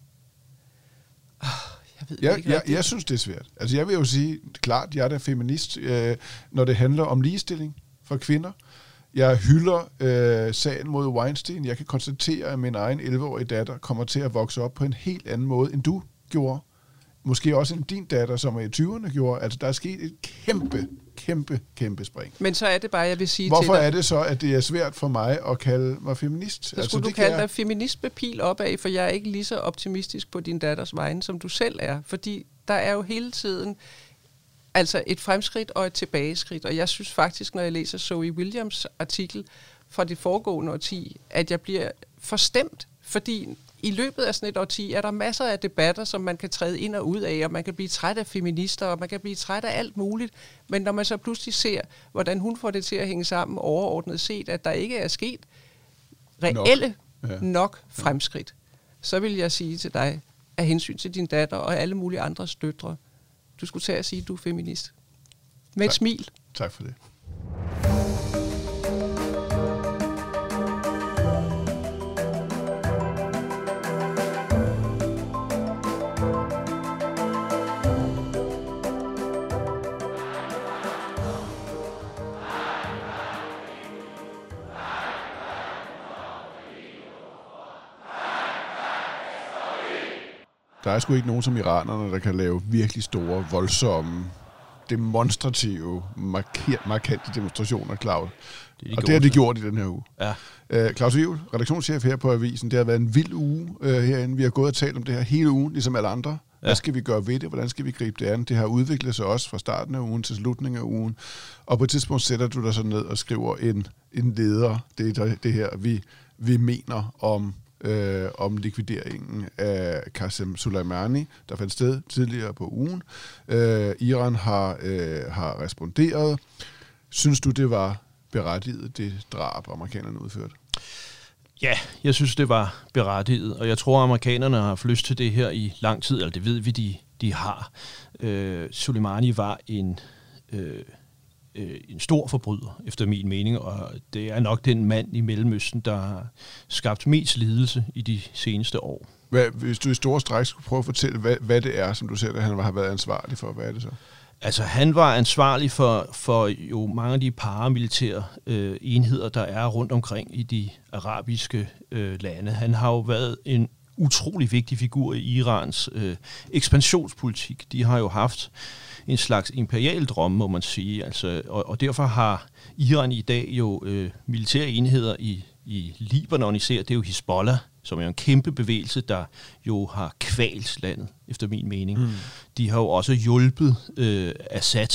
Oh, jeg ved jeg, ikke jeg, jeg synes, det er svært. Altså jeg vil jo sige, klart, jeg er da feminist, øh, når det handler om ligestilling for kvinder. Jeg hylder øh, sagen mod Weinstein. Jeg kan konstatere, at min egen elleve-årige datter kommer til at vokse op på en helt anden måde, end du gjorde. Måske også end din datter, som er i tyverne, gjorde. Altså, der er sket et kæmpe, kæmpe, kæmpe spring. Men så er det bare, jeg vil sige Hvorfor til dig... er det så, at det er svært for mig at kalde mig feminist? Så skulle altså, du det kalde jeg... dig feminist med pil opad, for jeg er ikke lige så optimistisk på din datters vegne, som du selv er. Fordi der er jo hele tiden altså et fremskridt og et tilbageskridt. Og jeg synes faktisk, når jeg læser Zoe Williams artikel fra det foregående årti, at jeg bliver forstemt, fordi i løbet af sådan et årti er der masser af debatter, som man kan træde ind og ud af, og man kan blive træt af feminister, og man kan blive træt af alt muligt. Men når man så pludselig ser, hvordan hun får det til at hænge sammen overordnet set, at der ikke er sket reelle nok, ja. nok fremskridt, så vil jeg sige til dig, af hensyn til din datter og alle mulige andres døtre, du skulle tage at sige, at du er feminist. Med et tak. smil. Tak for det. Der er sgu ikke nogen som iranerne, der kan lave virkelig store, voldsomme, demonstrative, marker- markante demonstrationer, Claus. Det de og det har de gjort i den her uge. Ja. Uh, Claus Wivel, redaktionschef her på Avisen, det har været en vild uge uh, herinde. Vi har gået og talt om det her hele ugen, ligesom alle andre. Ja. Hvad skal vi gøre ved det? Hvordan skal vi gribe det an? Det har udviklet sig også fra starten af ugen til slutningen af ugen. Og på et tidspunkt sætter du dig så ned og skriver en, en leder. Det er det her, vi, vi mener om... Øh, om likvideringen af Qasem Soleimani, der fandt sted tidligere på ugen. Øh, Iran har, øh, har responderet. Synes du, det var berettiget, det drab, amerikanerne udførte? Ja, jeg synes, det var berettiget, og jeg tror, amerikanerne har haft lyst til det her i lang tid, eller det ved vi, de, de har. Øh, Soleimani var en... Øh, en stor forbryder, efter min mening, og det er nok den mand i Mellemøsten, der har skabt mest lidelse i de seneste år. Hvad, hvis du i store stræk skulle prøve at fortælle, hvad, hvad det er, som du ser, at han har været ansvarlig for, hvad er det så? Altså, han var ansvarlig for, for jo mange af de paramilitære øh, enheder, der er rundt omkring i de arabiske øh, lande. Han har jo været en utrolig vigtig figur i Irans øh, ekspansionspolitik. De har jo haft en slags imperial drøm, må man sige. Altså, og, og derfor har Iran i dag jo øh, militære enheder i, i Libanon især. Det er jo Hezbollah, som er en kæmpe bevægelse, der jo har kvalt landet, efter min mening. Mm. De har jo også hjulpet øh, Assad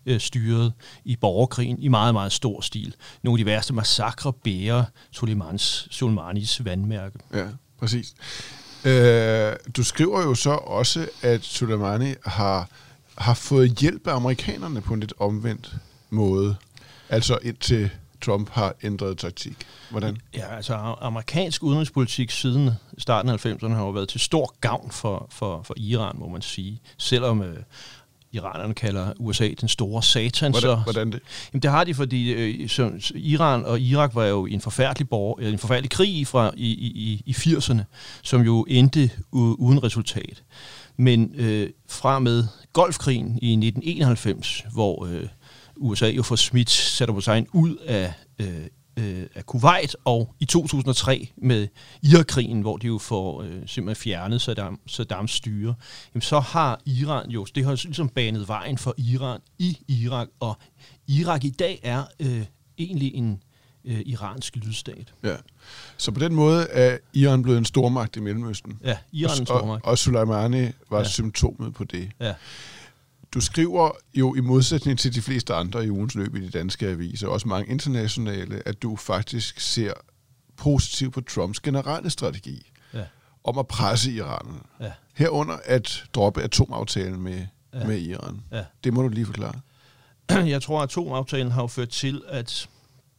øh, styrede i borgerkrigen i meget, meget stor stil. Nogle af de værste massakre bærer Soleimans, Soleimanis vandmærke. Ja, præcis. Øh, du skriver jo så også, at Soleimani har, har fået hjælp af amerikanerne på en lidt omvendt måde. Altså indtil Trump har ændret taktik. Hvordan? Ja, altså amerikansk udenrigspolitik siden starten af halvfemserne har jo været til stor gavn for, for, for Iran, må man sige. Selvom øh, iranerne kalder U S A den store satan. Hvordan, så, hvordan det? Jamen det har de, fordi øh, så, Iran og Irak var jo i en forfærdelig, borger, en forfærdelig krig fra i, i, i firserne, som jo endte uden resultat. Men øh, fra med Golfkrigen i nitten enoghalvfems, hvor øh, U S A jo får smidt Saddam Hussein ud af, øh, øh, af Kuwait, og i to tusind og tre med Irak-krigen, hvor de jo får øh, simpelthen fjernet Saddam, Saddams styre, jamen så har Iran jo, det har ligesom banet vejen for Iran i Irak, og Irak i dag er øh, egentlig en øh, iransk lydstat. Ja. Så på den måde er Iran blevet en stormagt i Mellemøsten. Ja, Iran er en stormagt. Og, og Soleimani var ja. symptomet på det. Ja. Du skriver jo i modsætning til de fleste andre i ugens løb i de danske aviser, også mange internationale, at du faktisk ser positivt på Trumps generelle strategi ja. om at presse Iran. Ja. Herunder at droppe atomaftalen med, ja. med Iran. Ja. Det må du lige forklare. Jeg tror, at atomaftalen har jo ført til, at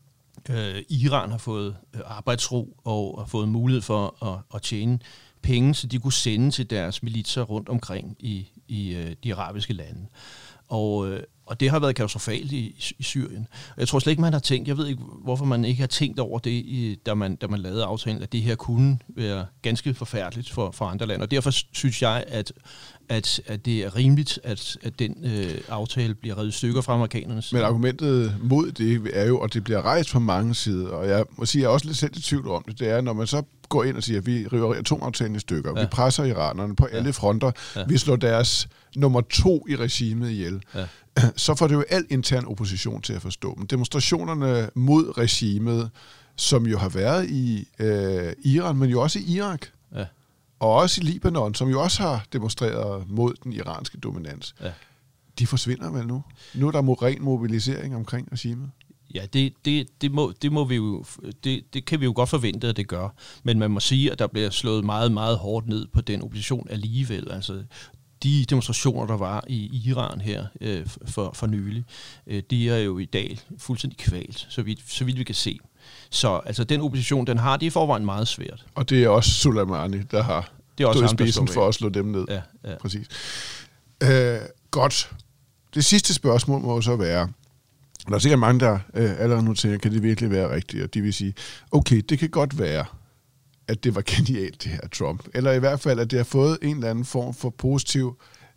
øh, Iran har fået øh, arbejdsro og har fået mulighed for at, at tjene penge, så de kunne sende til deres militser rundt omkring i, i øh, de arabiske lande. Og, øh, og det har været katastrofalt i, i Syrien. Og jeg tror slet ikke, man har tænkt, jeg ved ikke, hvorfor man ikke har tænkt over det, i, da, man, da man lavede aftalen, at det her kunne være ganske forfærdeligt for, for andre lande. Og derfor synes jeg, at, at, at det er rimeligt, at, at den øh, aftale bliver revet stykker fra amerikanerne. Men argumentet mod det er jo, og det bliver rejst fra mange sider, og jeg må sige, jeg er også lidt selv i tvivl om det, det er, når man så går ind og siger, at vi river atomaftalen i stykker, ja. vi presser iranerne på ja. alle fronter, ja. vi slår deres nummer to i regimet ihjel, ja. så får det jo al intern opposition til at forstå. Men demonstrationerne mod regimet, som jo har været i øh, Iran, men jo også i Irak, ja. og også i Libanon, som jo også har demonstreret mod den iranske dominans, ja. de forsvinder vel nu? Nu er der ren mobilisering omkring regimet. Ja, det, det, det, må, det, må vi jo, det, det kan vi jo godt forvente, at det gør. Men man må sige, at der bliver slået meget, meget hårdt ned på den opposition alligevel. Altså, de demonstrationer, der var i Iran her øh, for, for nylig, øh, de er jo i dag fuldstændig kvalt, så vidt, så vidt vi kan se. Så altså, den opposition, den har det i forvejen meget svært. Og det er også Soleimani, der har det er også stået i spidsen for at slå dem ned. Ja, ja. Præcis. Øh, godt. Det sidste spørgsmål må jo så være, der er sikkert mange, der øh, allerede nu tænker, kan det virkelig være rigtigt? Og de vil sige, okay, det kan godt være, at det var genialt, det her Trump. Eller i hvert fald, at det har fået en eller anden form for positiv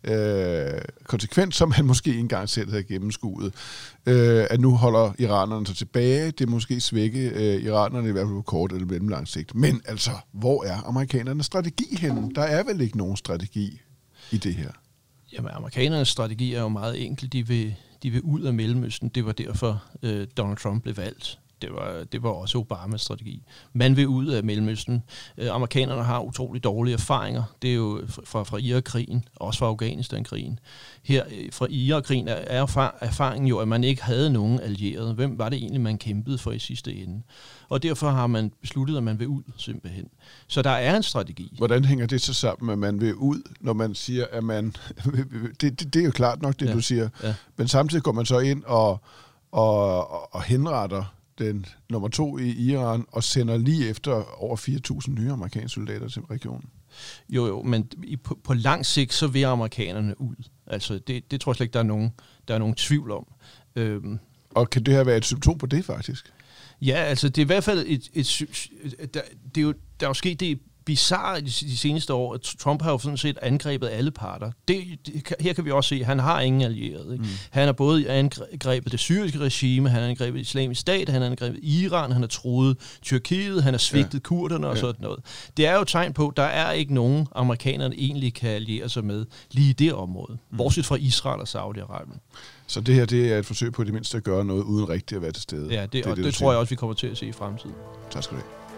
øh, konsekvens, som han måske engang selv havde gennemskuet. Øh, at nu holder iranerne sig tilbage. Det er måske svække øh, iranerne i hvert fald på kort eller mellemlang sigt. Men altså, hvor er amerikanernes strategi henne? Der er vel ikke nogen strategi i det her? Jamen, amerikanernes strategi er jo meget enkel. De vil, de vil ud af Mellemøsten. Det var derfor, øh, Donald Trump blev valgt. Det var, det var også Obamas strategi. Man vil ud af Mellemøsten. Øh, amerikanerne har utrolig dårlige erfaringer. Det er jo fra, fra Irak-krigen, også fra Afghanistan-krigen. Her fra Irak-krigen er, er erfaringen jo, at man ikke havde nogen allierede. Hvem var det egentlig, man kæmpede for i sidste ende? Og derfor har man besluttet, at man vil ud, simpelthen. Så der er en strategi. Hvordan hænger det så sammen, at man vil ud, når man siger, at man... det, det, det er jo klart nok, det ja. du siger. Ja. Men samtidig går man så ind og, og, og henretter den nummer to i Iran, og sender lige efter over fire tusind nye amerikanske soldater til regionen. Jo, jo, men på, på lang sigt, så vil amerikanerne ud. Altså, det, det tror jeg slet ikke, der er nogen, der er nogen tvivl om. Øhm. Og kan det her være et symptom på det, faktisk? Ja, altså, det er i hvert fald et... et, et der, det er jo, der er jo sket det bizarre de, de seneste år, at Trump har jo sådan set angrebet alle parter. Det, det, her kan vi også se, at han har ingen allierede. Ikke? Mm. Han har både angrebet det syriske regime, han har angrebet Islamisk Stat, han har angrebet Iran, han har truet Tyrkiet, han har svigtet ja. kurderne og ja. sådan noget. Det er jo et tegn på, at der er ikke nogen amerikanerne egentlig kan alliere sig med lige i det område, mm. bortset fra Israel og Saudi-Arabien. Så det her, det er et forsøg på det mindste at gøre noget uden rigtigt at være til stede. Ja, det, det, og det, det tror jeg også, vi kommer til at se i fremtiden. Tak skal du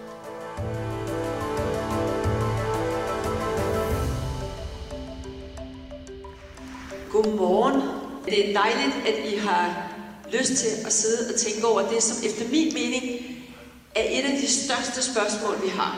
have. Godmorgen. Det er dejligt, at I har lyst til at sidde og tænke over det, som efter min mening er et af de største spørgsmål, vi har.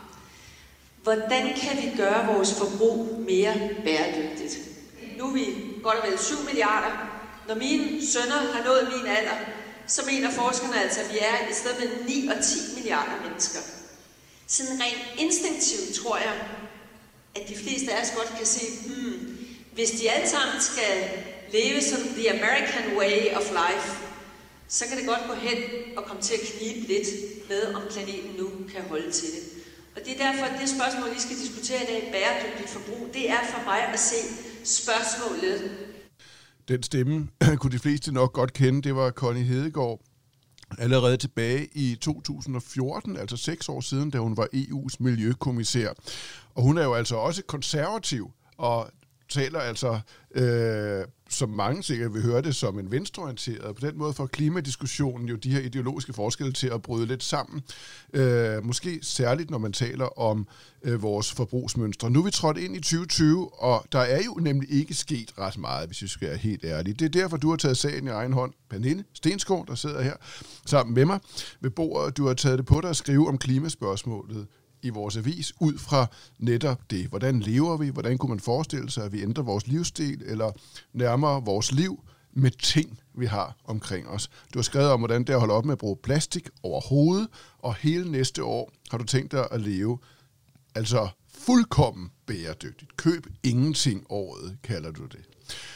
Hvordan kan vi gøre vores forbrug mere bæredygtigt? Nu er vi godt og vel syv milliarder. Når mine sønner har nået min alder, så mener forskerne altså, at vi er et sted mellem ni og ti milliarder mennesker. Sådan rent instinktivt tror jeg, at de fleste af os godt kan se, hmm, hvis de alle sammen skal leve som the American way of life, så kan det godt gå hen og komme til at knibe lidt med, om planeten nu kan holde til det. Og det er derfor, at det spørgsmål, vi skal diskutere i dag, bæredygtigt forbrug, det er for mig at se spørgsmålet. Den stemme kunne de fleste nok godt kende. Det var Connie Hedegaard allerede tilbage i to tusind og fjorten, altså seks år siden, da hun var E U's miljøkommissær. Og hun er jo altså også konservativ og taler altså, øh, som mange sikkert vil høre det, som en venstreorienteret. På den måde får klimadiskussionen jo de her ideologiske forskelle til at bryde lidt sammen. Øh, måske særligt, når man taler om øh, vores forbrugsmønstre. Nu er vi trådt ind i tyve tyve, og der er jo nemlig ikke sket ret meget, hvis vi skal være helt ærlige. Det er derfor, du har taget sagen i egen hånd. Pernille Stensgaard, der sidder her sammen med mig ved bordet. Du har taget det på dig at skrive om klimaspørgsmålet i vores avis, ud fra netop det. Hvordan lever vi? Hvordan kunne man forestille sig, at vi ændrer vores livsstil, eller nærmere vores liv med ting, vi har omkring os? Du har skrevet om, hvordan det er at holde op med at bruge plastik overhovedet, og hele næste år har du tænkt dig at leve altså fuldkommen bæredygtigt. Køb ingenting året, kalder du det.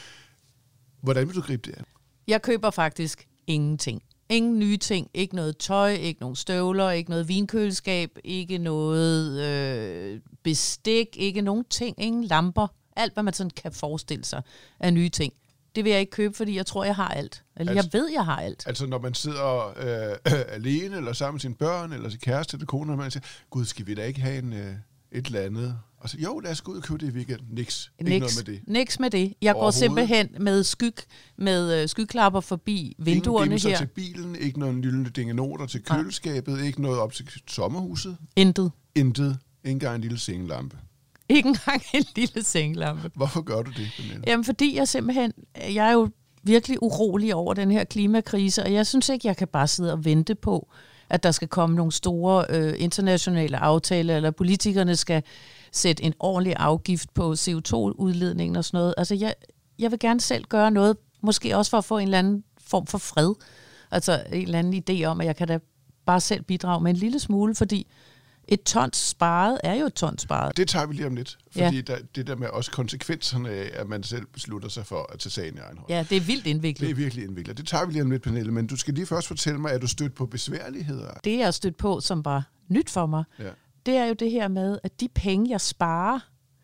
Hvordan vil du gribe det an? Jeg køber faktisk ingenting. Ingen nye ting, ikke noget tøj, ikke nogen støvler, ikke noget vinkøleskab, ikke noget øh, bestik, ikke nogen ting, ingen lamper. Alt, hvad man sådan kan forestille sig af nye ting. Det vil jeg ikke købe, fordi jeg tror, jeg har alt. Eller altså, jeg ved, jeg har alt. Altså når man sidder øh, øh, alene, eller sammen med sine børn, eller sin kæreste eller kone, og man siger, gud, skal vi da ikke have en, øh, et eller andet? Og så, jo, lad os gå ud og købe det i weekenden. Niks. Ikke Niks, noget med det. Niks med det. Jeg går simpelthen med, skyg, med øh, skyklapper forbi vinduerne Ingen her. til bilen, ikke noget lille dingenoter til køleskabet, ja. Ikke noget op til sommerhuset. Intet. Intet. Ikke engang en lille sengelampe. Ikke engang en lille sengelampe. Hvorfor gør du det, Pernille? Jamen, fordi jeg simpelthen, jeg er jo virkelig urolig over den her klimakrise, og jeg synes ikke, jeg kan bare sidde og vente på, at der skal komme nogle store øh, internationale aftaler, eller politikerne skal sætte en ordentlig afgift på C O to udledningen og sådan noget. Altså, jeg, jeg vil gerne selv gøre noget, måske også for at få en eller anden form for fred. Altså, en eller anden idé om, at jeg kan da bare selv bidrage med en lille smule, fordi et tons sparet er jo et tons sparet. Det tager vi lige om lidt, fordi ja. der, det der med også konsekvenserne af, at man selv beslutter sig for at tage sagen i egen hånd. Ja, det er vildt indviklet. Det er virkelig indviklet. Det tager vi lige om lidt, Pernille, men du skal lige først fortælle mig, at du stødt på besværligheder. Det, jeg har stødt på, som var nyt for mig, ja. Det er jo det her med, at de penge, jeg sparer,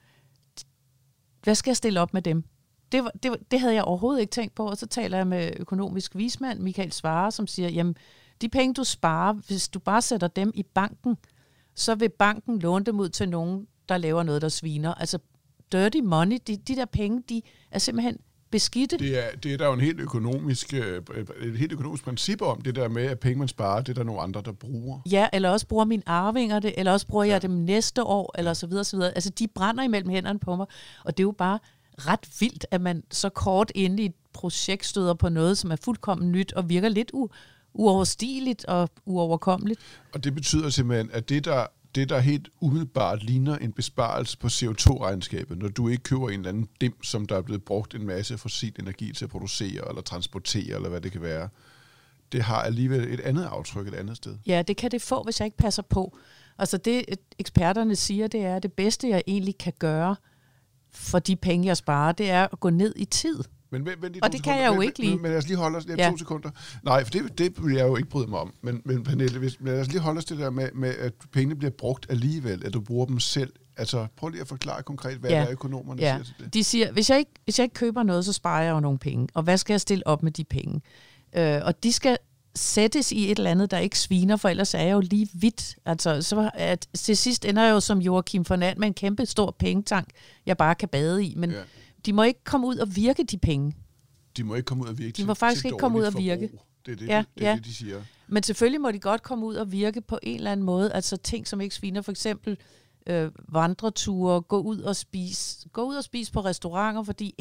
hvad skal jeg stille op med dem? Det, var, det, var, det havde jeg overhovedet ikke tænkt på, og så taler jeg med økonomisk vismand, Michael Svare, som siger, jamen, de penge, du sparer, hvis du bare sætter dem i banken, så vil banken låne dem ud til nogen, der laver noget, der sviner. Altså, dirty money, de, de der penge, de er simpelthen beskidte. Det er, det er der jo en helt økonomisk, et helt økonomisk princip om, det der med, at penge, man sparer, det er der nogle andre, der bruger. Ja, eller også bruger mine arvinger det, eller også bruger ja. jeg dem næste år, eller så videre, så videre. Altså, de brænder imellem hænderne på mig, og det er jo bare ret vildt, at man så kort inde i et projekt støder på noget, som er fuldkommen nyt, og virker lidt u- uoverstigeligt og uoverkommeligt. Og det betyder simpelthen, at det, der det, der helt umiddelbart ligner en besparelse på C O to regnskabet, når du ikke køber en eller anden dim, som der er blevet brugt en masse fossil energi til at producere, eller transportere, eller hvad det kan være, det har alligevel et andet aftryk et andet sted. Ja, det kan det få, hvis jeg ikke passer på. Altså det, eksperterne siger, det er, det bedste, jeg egentlig kan gøre for de penge, jeg sparer, det er at gå ned i tid. Men, vent, vent, og det kan jeg jo men, ikke lide. Men, men lad os lige holde os lige ja. to sekunder. Nej, for det, det vil jeg jo ikke bryde mig om. Men, men Pernille, hvis, lad os lige holde os det der med, med, at pengene bliver brugt alligevel, at du bruger dem selv. Altså, prøv lige at forklare konkret, hvad ja. der er økonomerne ja. siger til det. De siger, hvis jeg, ikke, hvis jeg ikke køber noget, så sparer jeg jo nogle penge. Og hvad skal jeg stille op med de penge? Øh, og de skal sættes i et eller andet, der ikke sviner, for ellers er jeg jo lige vidt. Altså, så at til sidst ender jeg jo som Joachim von And med en kæmpe stor pengetank, jeg bare kan bade i. Men ja. de må ikke komme ud og virke, de penge. De må ikke komme ud og virke. De må faktisk ikke komme ud og virke. Det er det, ja, det, er ja. det, de siger. Men selvfølgelig må de godt komme ud og virke på en eller anden måde. Altså ting, som ikke sviner. For eksempel øh, vandreture, gå ud og spise, gå ud og spise på restauranter, fordi en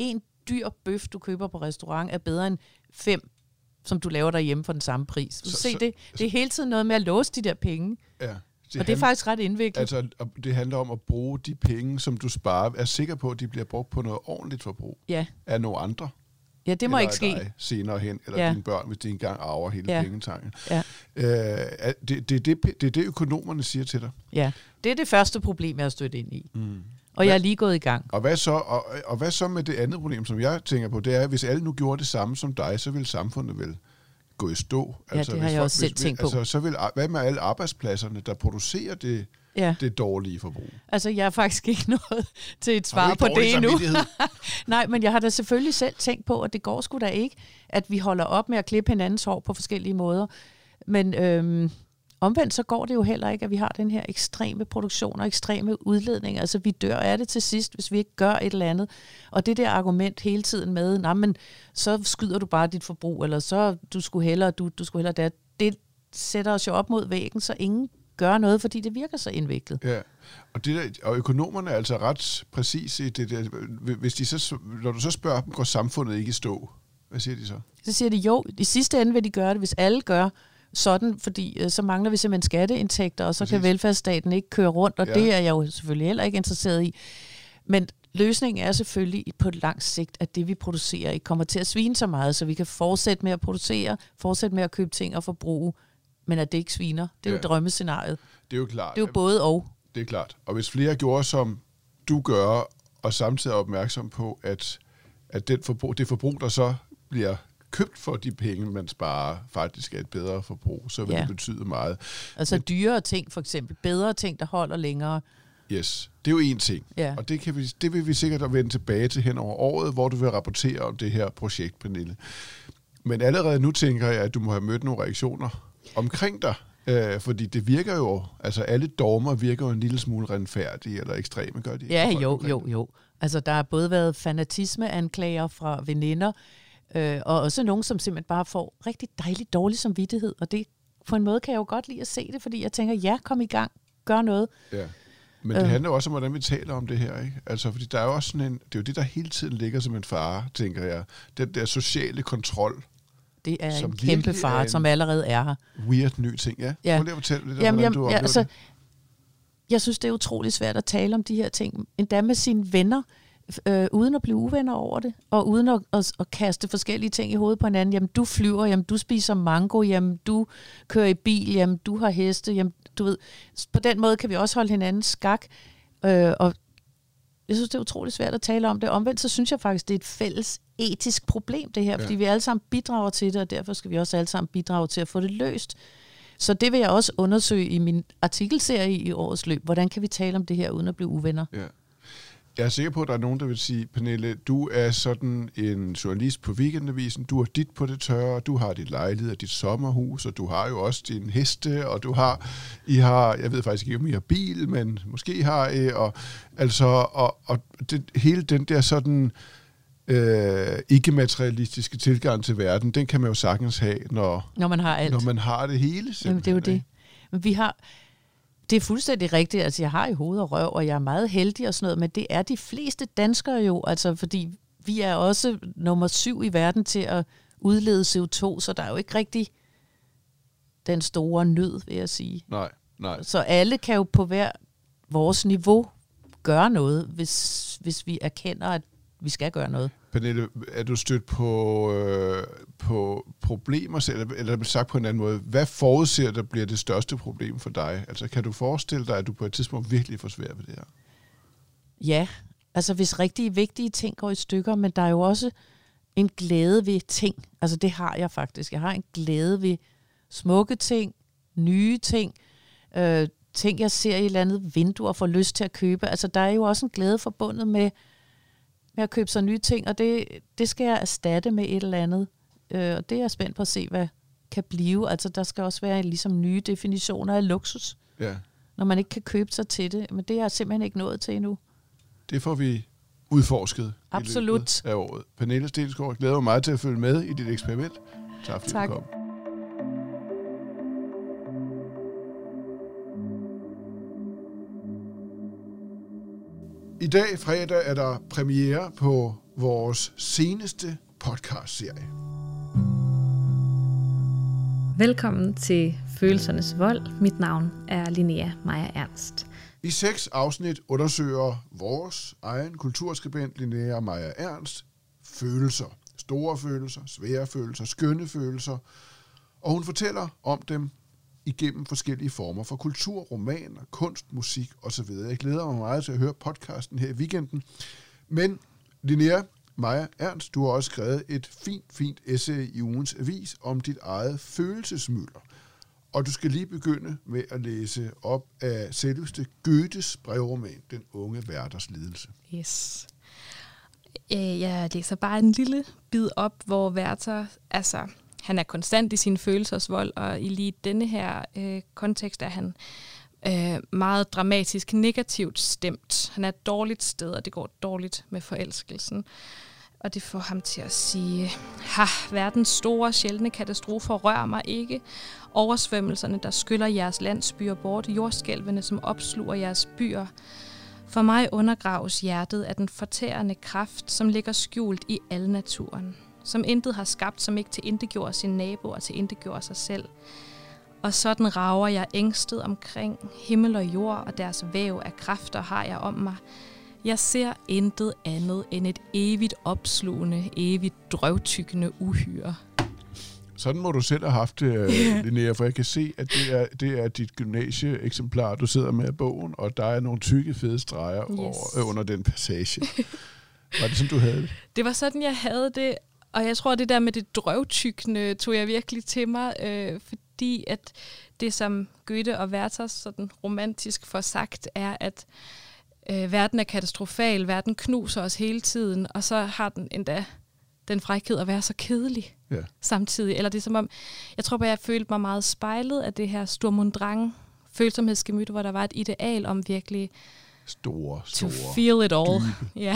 dyr bøf, du køber på restaurant, er bedre end fem, som du laver derhjemme for den samme pris. Du Så- se, så- det, det er hele tiden noget med at låse de der penge. Ja. Og det er faktisk ret indviklet. Altså, det handler om at bruge de penge, som du sparer. Er sikker på, at de bliver brugt på noget ordentligt forbrug Ja. af nogle andre. Ja, det må eller ikke ske. Dig senere hen, eller Ja. dine børn, hvis de engang arver hele Ja. pengetanken. Ja. Øh, er- det, det, det, det er det, økonomerne siger til dig. Ja, det er det første problem, jeg har stødt ind i. Mm. Og jeg er lige gået i gang. Og hvad, så, og, og hvad så med det andet problem, som jeg tænker på, det er, at hvis alle nu gjorde det samme som dig, så ville samfundet vel gå i stå. Ja, det har hvis jeg også selv tænkt på. Altså, så vil, hvad med alle arbejdspladserne, der producerer det, Ja. det dårlige forbrug? Altså, jeg er faktisk ikke nået til et Har du svar ikke på dårlig det endnu. samvittighed? Nej, men jeg har da selvfølgelig selv tænkt på, at det går sgu da ikke, at vi holder op med at klippe hinandens hår på forskellige måder. Men øhm, omvendt så går det jo heller ikke, at vi har den her ekstreme produktion og ekstreme udledning. Altså, vi dør af det til sidst, hvis vi ikke gør et eller andet. Og det der argument hele tiden med, nej, men så skyder du bare dit forbrug, eller så du skulle hellere, du, du skulle hellere det. Det sætter os jo op mod væggen, så ingen gør noget, fordi det virker så indviklet. Ja, og, det der, og økonomerne er altså ret præcise i det der. Hvis de så, når du så spørger dem, går samfundet ikke i stå? Hvad siger de så? Så siger de jo, i sidste ende vil de gøre det, hvis alle gør sådan, fordi øh, så mangler vi simpelthen skatteindtægter, og så Præcis. kan velfærdsstaten ikke køre rundt, og ja. det er jeg jo selvfølgelig heller ikke interesseret i. Men løsningen er selvfølgelig på lang sigt, at det vi producerer ikke kommer til at svine så meget, så vi kan fortsætte med at producere, fortsætte med at købe ting og forbruge, men at det ikke sviner. Det er ja. jo drømmescenariet. Det er jo klart. Det er jo både og. Det er klart. Og hvis flere gjorde, som du gør, og samtidig er opmærksom på, at, at den forbrug, det forbrug, der så bliver købt for de penge, man sparer, faktisk er et bedre forbrug, så vil ja. det betyde meget. Altså men, dyrere ting, for eksempel. Bedre ting, der holder længere. Yes, det er jo en ting. Ja. Og det, kan vi, det vil vi sikkert vende tilbage til hen over året, hvor du vil rapportere om det her projekt, Pernille. Men allerede nu tænker jeg, at du må have mødt nogle reaktioner omkring dig. Øh, fordi det virker jo, altså alle dogmer virker jo en lille smule renfærdige eller ekstreme, gør de ikke? Ja, jo, jo, jo. Altså der har både været fanatismeanklager fra veninder, øh, og også nogen, som simpelthen bare får rigtig dejligt dårlig samvittighed. Og det på en måde kan jeg jo godt lide at se det, fordi jeg tænker, ja, kom i gang, gør noget. Ja. Men det handler jo også om, hvordan vi taler om det her, ikke? Altså, fordi der er jo også sådan en, det er jo det, der hele tiden ligger som en fare, tænker jeg. Den der sociale kontrol. Det er en kæmpe fare, som allerede er her. Weird ny ting, ja. ja. Prøv lige at fortælle lidt om, jamen, hvordan jamen, du ja, oplever altså, det. Jeg synes, det er utrolig svært at tale om de her ting, endda med sine venner, øh, uden at blive uvenner over det, og uden at, at, at kaste forskellige ting i hovedet på hinanden. Jamen, du flyver, jamen, du spiser mango, jamen, du kører i bil, jamen, du har heste, jamen, du ved. På den måde kan vi også holde hinanden skak, øh, og jeg synes, det er utrolig svært at tale om det. Omvendt, så synes jeg faktisk, det er et fælles etisk problem, det her, ja. fordi vi alle sammen bidrager til det, og derfor skal vi også alle sammen bidrage til at få det løst. Så det vil jeg også undersøge i min artikelserie i årets løb. Hvordan kan vi tale om det her, uden at blive uvenner? Ja. Jeg er sikker på, at der er nogen, der vil sige, Pernille, du er sådan en journalist på Weekendavisen, du har dit på det tørre, du har dit lejlighed og dit sommerhus, og du har jo også din heste, og du har, I har, jeg ved faktisk ikke, om I har bil, men måske har I, og, altså, og, og det, hele den der sådan øh, ikke-materialistiske tilgang til verden, den kan man jo sagtens have, når, når man har alt. Når man har det hele. Jamen, det er jo det. Men vi har... Det er fuldstændig rigtigt. Altså, jeg har i hoved og røv, og jeg er meget heldig og sådan noget, men det er de fleste danskere jo, altså, fordi vi er også nummer syv i verden til at udlede C O to, så der er jo ikke rigtig den store nød, vil jeg sige. Nej, nej. Så alle kan jo på hver vores niveau gøre noget, hvis, hvis vi erkender, at vi skal gøre noget. Pernille, er du stødt på, øh, på problemer, eller, eller sagt på en anden måde, hvad forudser der bliver det største problem for dig? Altså, kan du forestille dig, at du på et tidspunkt virkelig får svært ved det her? Ja, altså hvis rigtig vigtige ting går i stykker, men der er jo også en glæde ved ting. Altså det har jeg faktisk. Jeg har en glæde ved smukke ting, nye ting, øh, ting jeg ser i et eller andet vindue og får lyst til at købe. Altså der er jo også en glæde forbundet med med at købe sig nye ting, og det, det skal jeg erstatte med et eller andet. Øh, og det er jeg spændt på at se, hvad kan blive. Altså, der skal også være ligesom nye definitioner af luksus, ja. når man ikke kan købe sig til det. Men det er jeg simpelthen ikke nået til endnu. Det får vi udforsket Absolut. i løbet af året. Pernille Stensgaard, glæder mig meget til at følge med i dit eksperiment. Tak fordi tak. du kom. I dag, fredag, er der premiere på vores seneste podcast-serie. Velkommen til Følelsernes Vold. Mit navn er Linnea Maja Ernst. I seks afsnit undersøger vores egen kulturskribent Linnea Maja Ernst følelser. Store følelser, svære følelser, skønne følelser. Og hun fortæller om dem igennem forskellige former for kultur, romaner, kunst, musik osv. Jeg glæder mig meget til at høre podcasten her i weekenden. Men Linnea Maja Ernst, du har også skrevet et fint, fint essay i ugens avis om dit eget følelsesmylder. Og du skal lige begynde med at læse op af selveste Goethes brevroman, Den unge Werthers lidelse. Yes. Jeg læser bare en lille bid op, hvor Werther, altså, han er konstant i sin følelsesvold, og i lige denne her øh, kontekst er han øh, meget dramatisk negativt stemt. Han er et dårligt sted, og det går dårligt med forelskelsen. Og det får ham til at sige, ha, verdens store, sjældne katastrofer rører mig ikke. Oversvømmelserne, der skyller jeres landsbyer bort, jordskælvene, som opsluger jeres byer. For mig undergraves hjertet af den fortærende kraft, som ligger skjult i al naturen. Som intet har skabt, som ikke tilintetgjorde sin nabo og tilintetgjorde sig selv. Og sådan rager jeg ængstet omkring himmel og jord, og deres væv af kræfter har jeg om mig. Jeg ser intet andet end et evigt opslugende, evigt drøvtykkende uhyre. Sådan må du selv have haft det, Linnea, for jeg kan se, at det er, det er dit gymnasieeksemplar, du sidder med af bogen, og der er nogle tykke, fede streger yes. over, øh, under den passage. Var det sådan, du havde det? Det var sådan, jeg havde det, og jeg tror, det der med det drøvtykkende tog jeg virkelig til mig, øh, fordi at det, som Goethe og Werther sådan romantisk får sagt, er, at øh, verden er katastrofal, verden knuser os hele tiden, og så har den endda den frækhed at være så kedelig ja. samtidig. Eller det er som om, jeg tror bare, jeg følte mig meget spejlet af det her Sturm und Drang følsomhedsgemyt, hvor der var et ideal om virkelig store, store, to feel it all. Ja.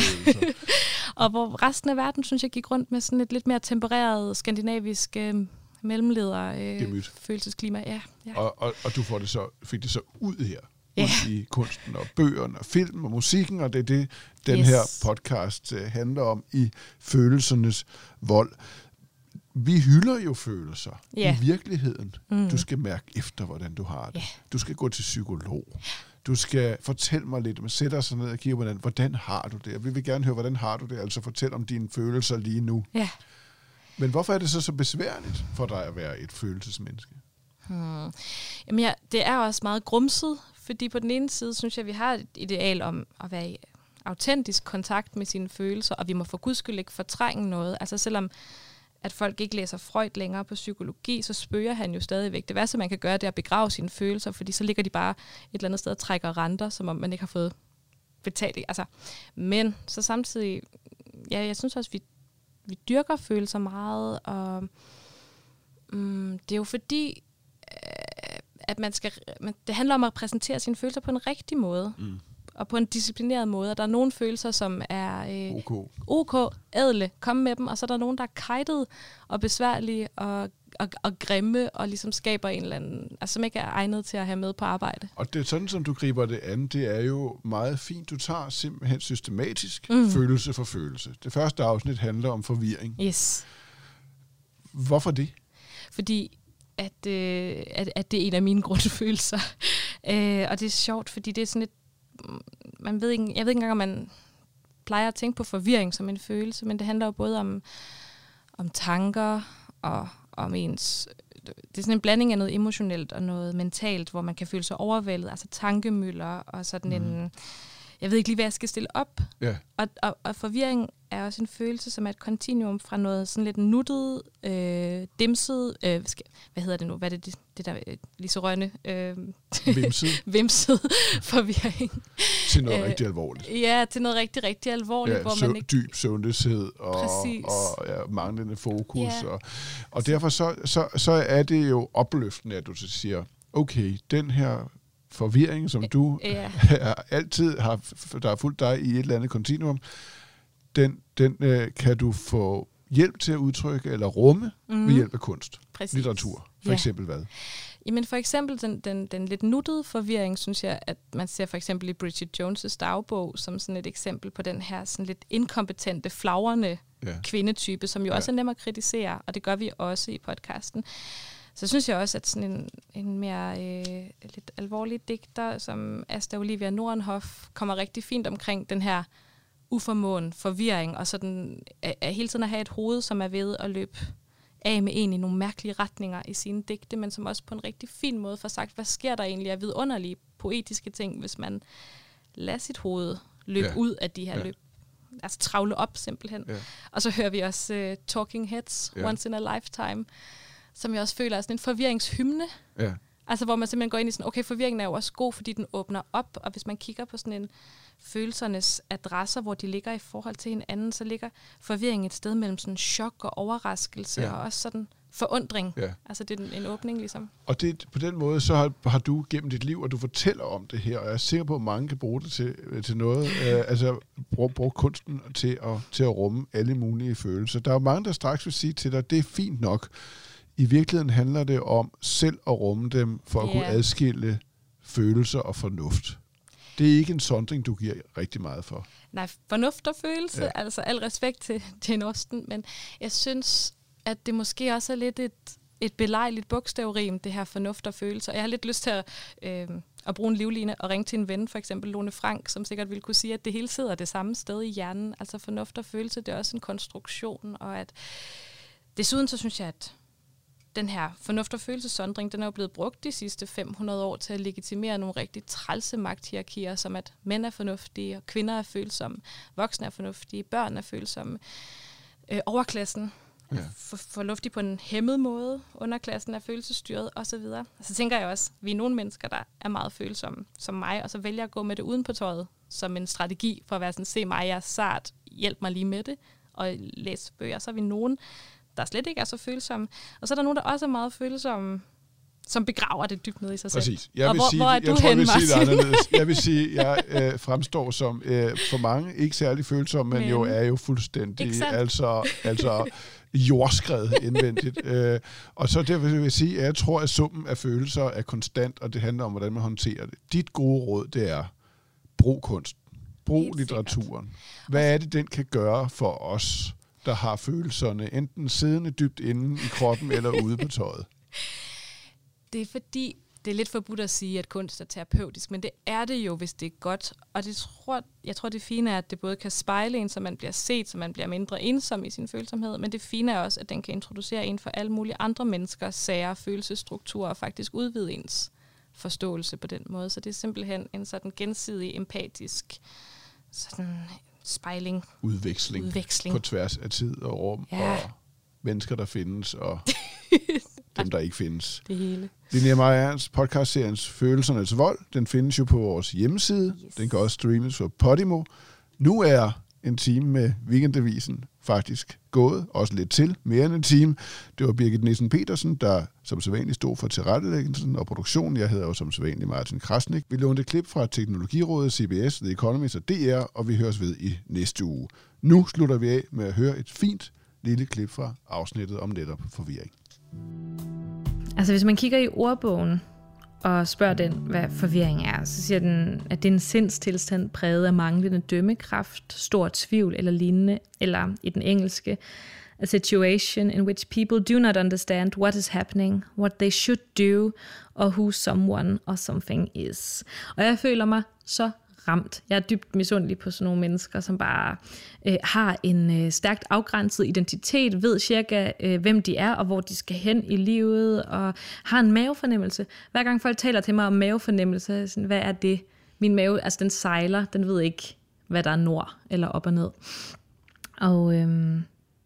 Og hvor resten af verden, synes jeg, gik rundt med sådan et lidt mere tempereret skandinavisk øh, mellemleder øh, følelsesklima. Ja, ja. Og, og, og du får det så, fik det så ud her. Yeah. I kunsten og bøgerne og film og musikken, og det er det, den yes. her podcast uh, handler om i følelsernes vold. Vi hylder jo følelser yeah. i virkeligheden. Mm. Du skal mærke efter, hvordan du har det. Yeah. Du skal gå til psykolog. Du skal fortælle mig lidt, man sætter sig ned og kigger på den, hvordan har du det? Vi vil gerne høre, hvordan har du det? Altså fortæl om dine følelser lige nu. Yeah. Men hvorfor er det så så besværligt for dig at være et følelsesmenneske? Hmm. Jamen ja, det er også meget grumset, fordi på den ene side synes jeg, at vi har et ideal om at være i autentisk kontakt med sine følelser, og vi må for guds skyld ikke fortrænge noget. Altså selvom at folk ikke læser Freud længere på psykologi, så spørger han jo stadigvæk. Det værste, man kan gøre, det er at begrave sine følelser, fordi så ligger de bare et eller andet sted og trækker renter, som om man ikke har fået betalt. Altså, men så samtidig, ja, jeg synes også, at vi, vi dyrker følelser meget, og mm, det er jo fordi, at man skal, man, det handler om at præsentere sine følelser på en rigtig måde, mm. og på en disciplineret måde. Og der er nogle følelser, som er øh, OK. OK, ædle, kom med dem, og så er der nogle, der er kajtede og besværlige og, og, og grimme, og ligesom skaber en eller anden, altså som ikke er egnet til at have med på arbejde. Og det er sådan, som du griber det an, det er jo meget fint. Du tager simpelthen systematisk mm. følelse for følelse. Det første afsnit handler om forvirring. Yes. Hvorfor det? Fordi At, øh, at, at det er en af mine grundfølelser. øh, og det er sjovt, fordi det er sådan et... Man ved ikke, jeg ved ikke engang, om man plejer at tænke på forvirring som en følelse, men det handler jo både om, om tanker og om ens... Det er sådan en blanding af noget emotionelt og noget mentalt, hvor man kan føle sig overvældet, altså tankemøller og sådan mm. en... Jeg ved ikke lige, hvad jeg skal stille op. Yeah. Og, og, og forvirring er også en følelse, som er et kontinuum fra noget sådan lidt nuttet, øh, dimset, øh, hvad hedder det nu, hvad er det, det, det der øh, lyserønne? Øh, vimset. vimset forvirring. Til noget øh, rigtig alvorligt. Ja, til noget rigtig, rigtig alvorligt. Ja, hvor søv, man ikke... dyb søvnløshed og, og ja, manglende fokus. Ja. Og, og derfor så, så, så er det jo opløftende, at du siger, okay, den her forvirring, som du ja. altid har, der har fulgt dig i et eller andet kontinuum, den, den øh, kan du få hjælp til at udtrykke eller rumme mm. ved hjælp af kunst, Præcis. litteratur, for ja. eksempel hvad? Jamen for eksempel den, den, den lidt nuttede forvirring, synes jeg, at man ser for eksempel i Bridget Jones' dagbog, som sådan et eksempel på den her sådan lidt inkompetente, flagrende ja. kvindetype, som jo ja. også er nem at kritisere, og det gør vi også i podcasten. Så synes jeg også, at sådan en, en mere øh, lidt alvorlig digter, som Asta Olivia Nordenhof, kommer rigtig fint omkring den her uformåen, forvirring, og sådan er, er hele tiden at have et hoved, som er ved at løbe af med en i nogle mærkelige retninger i sine digte, men som også på en rigtig fin måde får sagt, hvad sker der egentlig af vidunderlige poetiske ting, hvis man lader sit hoved løbe ja. ud af de her ja. løb. Altså travle op simpelthen. Ja. Og så hører vi også uh, Talking Heads, ja. Once in a Lifetime, som jeg også føler er sådan en forvirringshymne. Ja. Altså hvor man simpelthen går ind i sådan, okay, forvirringen er jo også god, fordi den åbner op, og hvis man kigger på sådan en følelsernes adresser, hvor de ligger i forhold til hinanden, så ligger forvirringen et sted mellem sådan chok og overraskelse, ja. og også sådan forundring. Ja. Altså det er en, en åbning ligesom. Og det, på den måde, så har, har du gennem dit liv, og du fortæller om det her, og jeg er sikker på, at mange kan bruge det til, til noget. Øh, altså bruge, bruge kunsten til at, til at rumme alle mulige følelser. Der er jo mange, der straks vil sige til dig, det er fint nok. I virkeligheden handler det om selv at rumme dem, for at yeah. kunne adskille følelser og fornuft. Det er ikke en sondring, du giver rigtig meget for. Nej, fornuft og følelse, ja. altså al respekt til Jane Austen, men jeg synes, at det måske også er lidt et, et belejligt bogstavrim, det her fornuft og følelse. Og jeg har lidt lyst til at, øh, at bruge en livline og ringe til en ven, for eksempel Lone Frank, som sikkert ville kunne sige, at det hele sidder det samme sted i hjernen. Altså fornuft og følelse, det er også en konstruktion, og at desuden så synes jeg, at den her fornuft- og følelsessondring, den er jo blevet brugt de sidste fem hundrede år til at legitimere nogle rigtig trælse magthierarkier, som at mænd er fornuftige, og kvinder er følsomme, voksne er fornuftige, børn er følsomme, øh, overklassen ja. for, fornuftig på en hæmmet måde, underklassen er følelsesstyret osv. Og så tænker jeg også, at vi er nogle mennesker, der er meget følsomme som mig, og så vælger jeg at gå med det uden på tøjet, som en strategi for at være sådan, se mig, jeg er sart, hjælp mig lige med det, og læse bøger. Så er vi nogen, der slet ikke er så følsomme. Og så er der nogen, der også er meget følsomme, som begraver det dybt ned i sig selv. Præcis. Jeg og vil hvor, sige, hvor er jeg du tror, hen, jeg vil sige det Martin? anderledes. Jeg vil sige, jeg øh, fremstår som øh, for mange ikke særlig følsom, men, men jo er jo fuldstændig altså, altså jordskred indvendigt. øh, og så derfor vil jeg sige, at jeg tror, at summen af følelser er konstant, og det handler om, hvordan man håndterer det. Dit gode råd, det er, brug kunst. Brug litteraturen. Hvad er det, den kan gøre for os, der har følelserne, enten siddende dybt inde i kroppen eller ude på tøjet? Det er fordi, det er lidt forbudt at sige, at kunst er terapeutisk, men det er det jo, hvis det er godt. Og det tror, jeg tror, det fine er, at det både kan spejle en, så man bliver set, så man bliver mindre ensom i sin følsomhed, men det fine er også, at den kan introducere en for alle mulige andre mennesker, sager, følelsesstrukturer og faktisk udvide ens forståelse på den måde. Så det er simpelthen en sådan gensidig, empatisk sådan spejling. Udveksling, Udveksling på tværs af tid og rum, ja. og mennesker, der findes, og dem, der ikke findes. Det hele. Linnea Maja Ernst, podcastseriens Følelsernes Vold, den findes jo på vores hjemmeside. Yes. Den kan også streames på Podimo. Nu er en time med Weekendavisen faktisk gået, også lidt til, mere end en time. Det var Birgit Nielsen Petersen, der som sædvanligt stod for tilrettelæggelsen og produktionen. Jeg hedder jo som sædvanligt Martin Krasnik. Vi lånte et klip fra Teknologirådet, C B S, The Economist og D R, og vi høres ved i næste uge. Nu slutter vi af med at høre et fint lille klip fra afsnittet om netop forvirring. Altså hvis man kigger i ordbogen og spørger den, hvad forvirring er, så siger den, at det er en sindstilstand præget af manglende dømmekraft, stor tvivl eller lignende, eller i den engelske, a situation in which people do not understand what is happening, what they should do, or who someone or something is. Og jeg føler mig så ramt. Jeg er dybt misundelig på sådan nogle mennesker, som bare øh, har en øh, stærkt afgrænset identitet, ved cirka, øh, hvem de er, og hvor de skal hen i livet, og har en mavefornemmelse. Hver gang folk taler til mig om mavefornemmelse, sådan, hvad er det? Min mave, altså den sejler, den ved ikke, hvad der er nord eller op og ned. Og øh,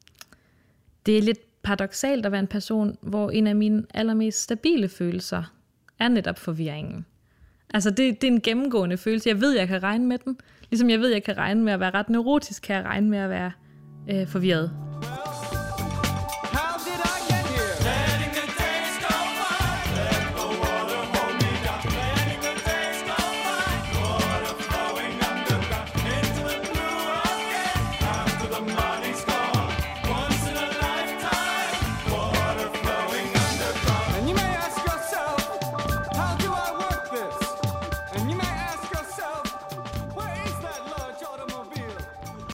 det er lidt paradoksalt at være en person, hvor en af mine allermest stabile følelser er netop forvirringen. Altså det, det er en gennemgående følelse. Jeg ved, jeg kan regne med den. Ligesom jeg ved, jeg kan regne med at være ret neurotisk, kan jeg regne med at være øh, forvirret.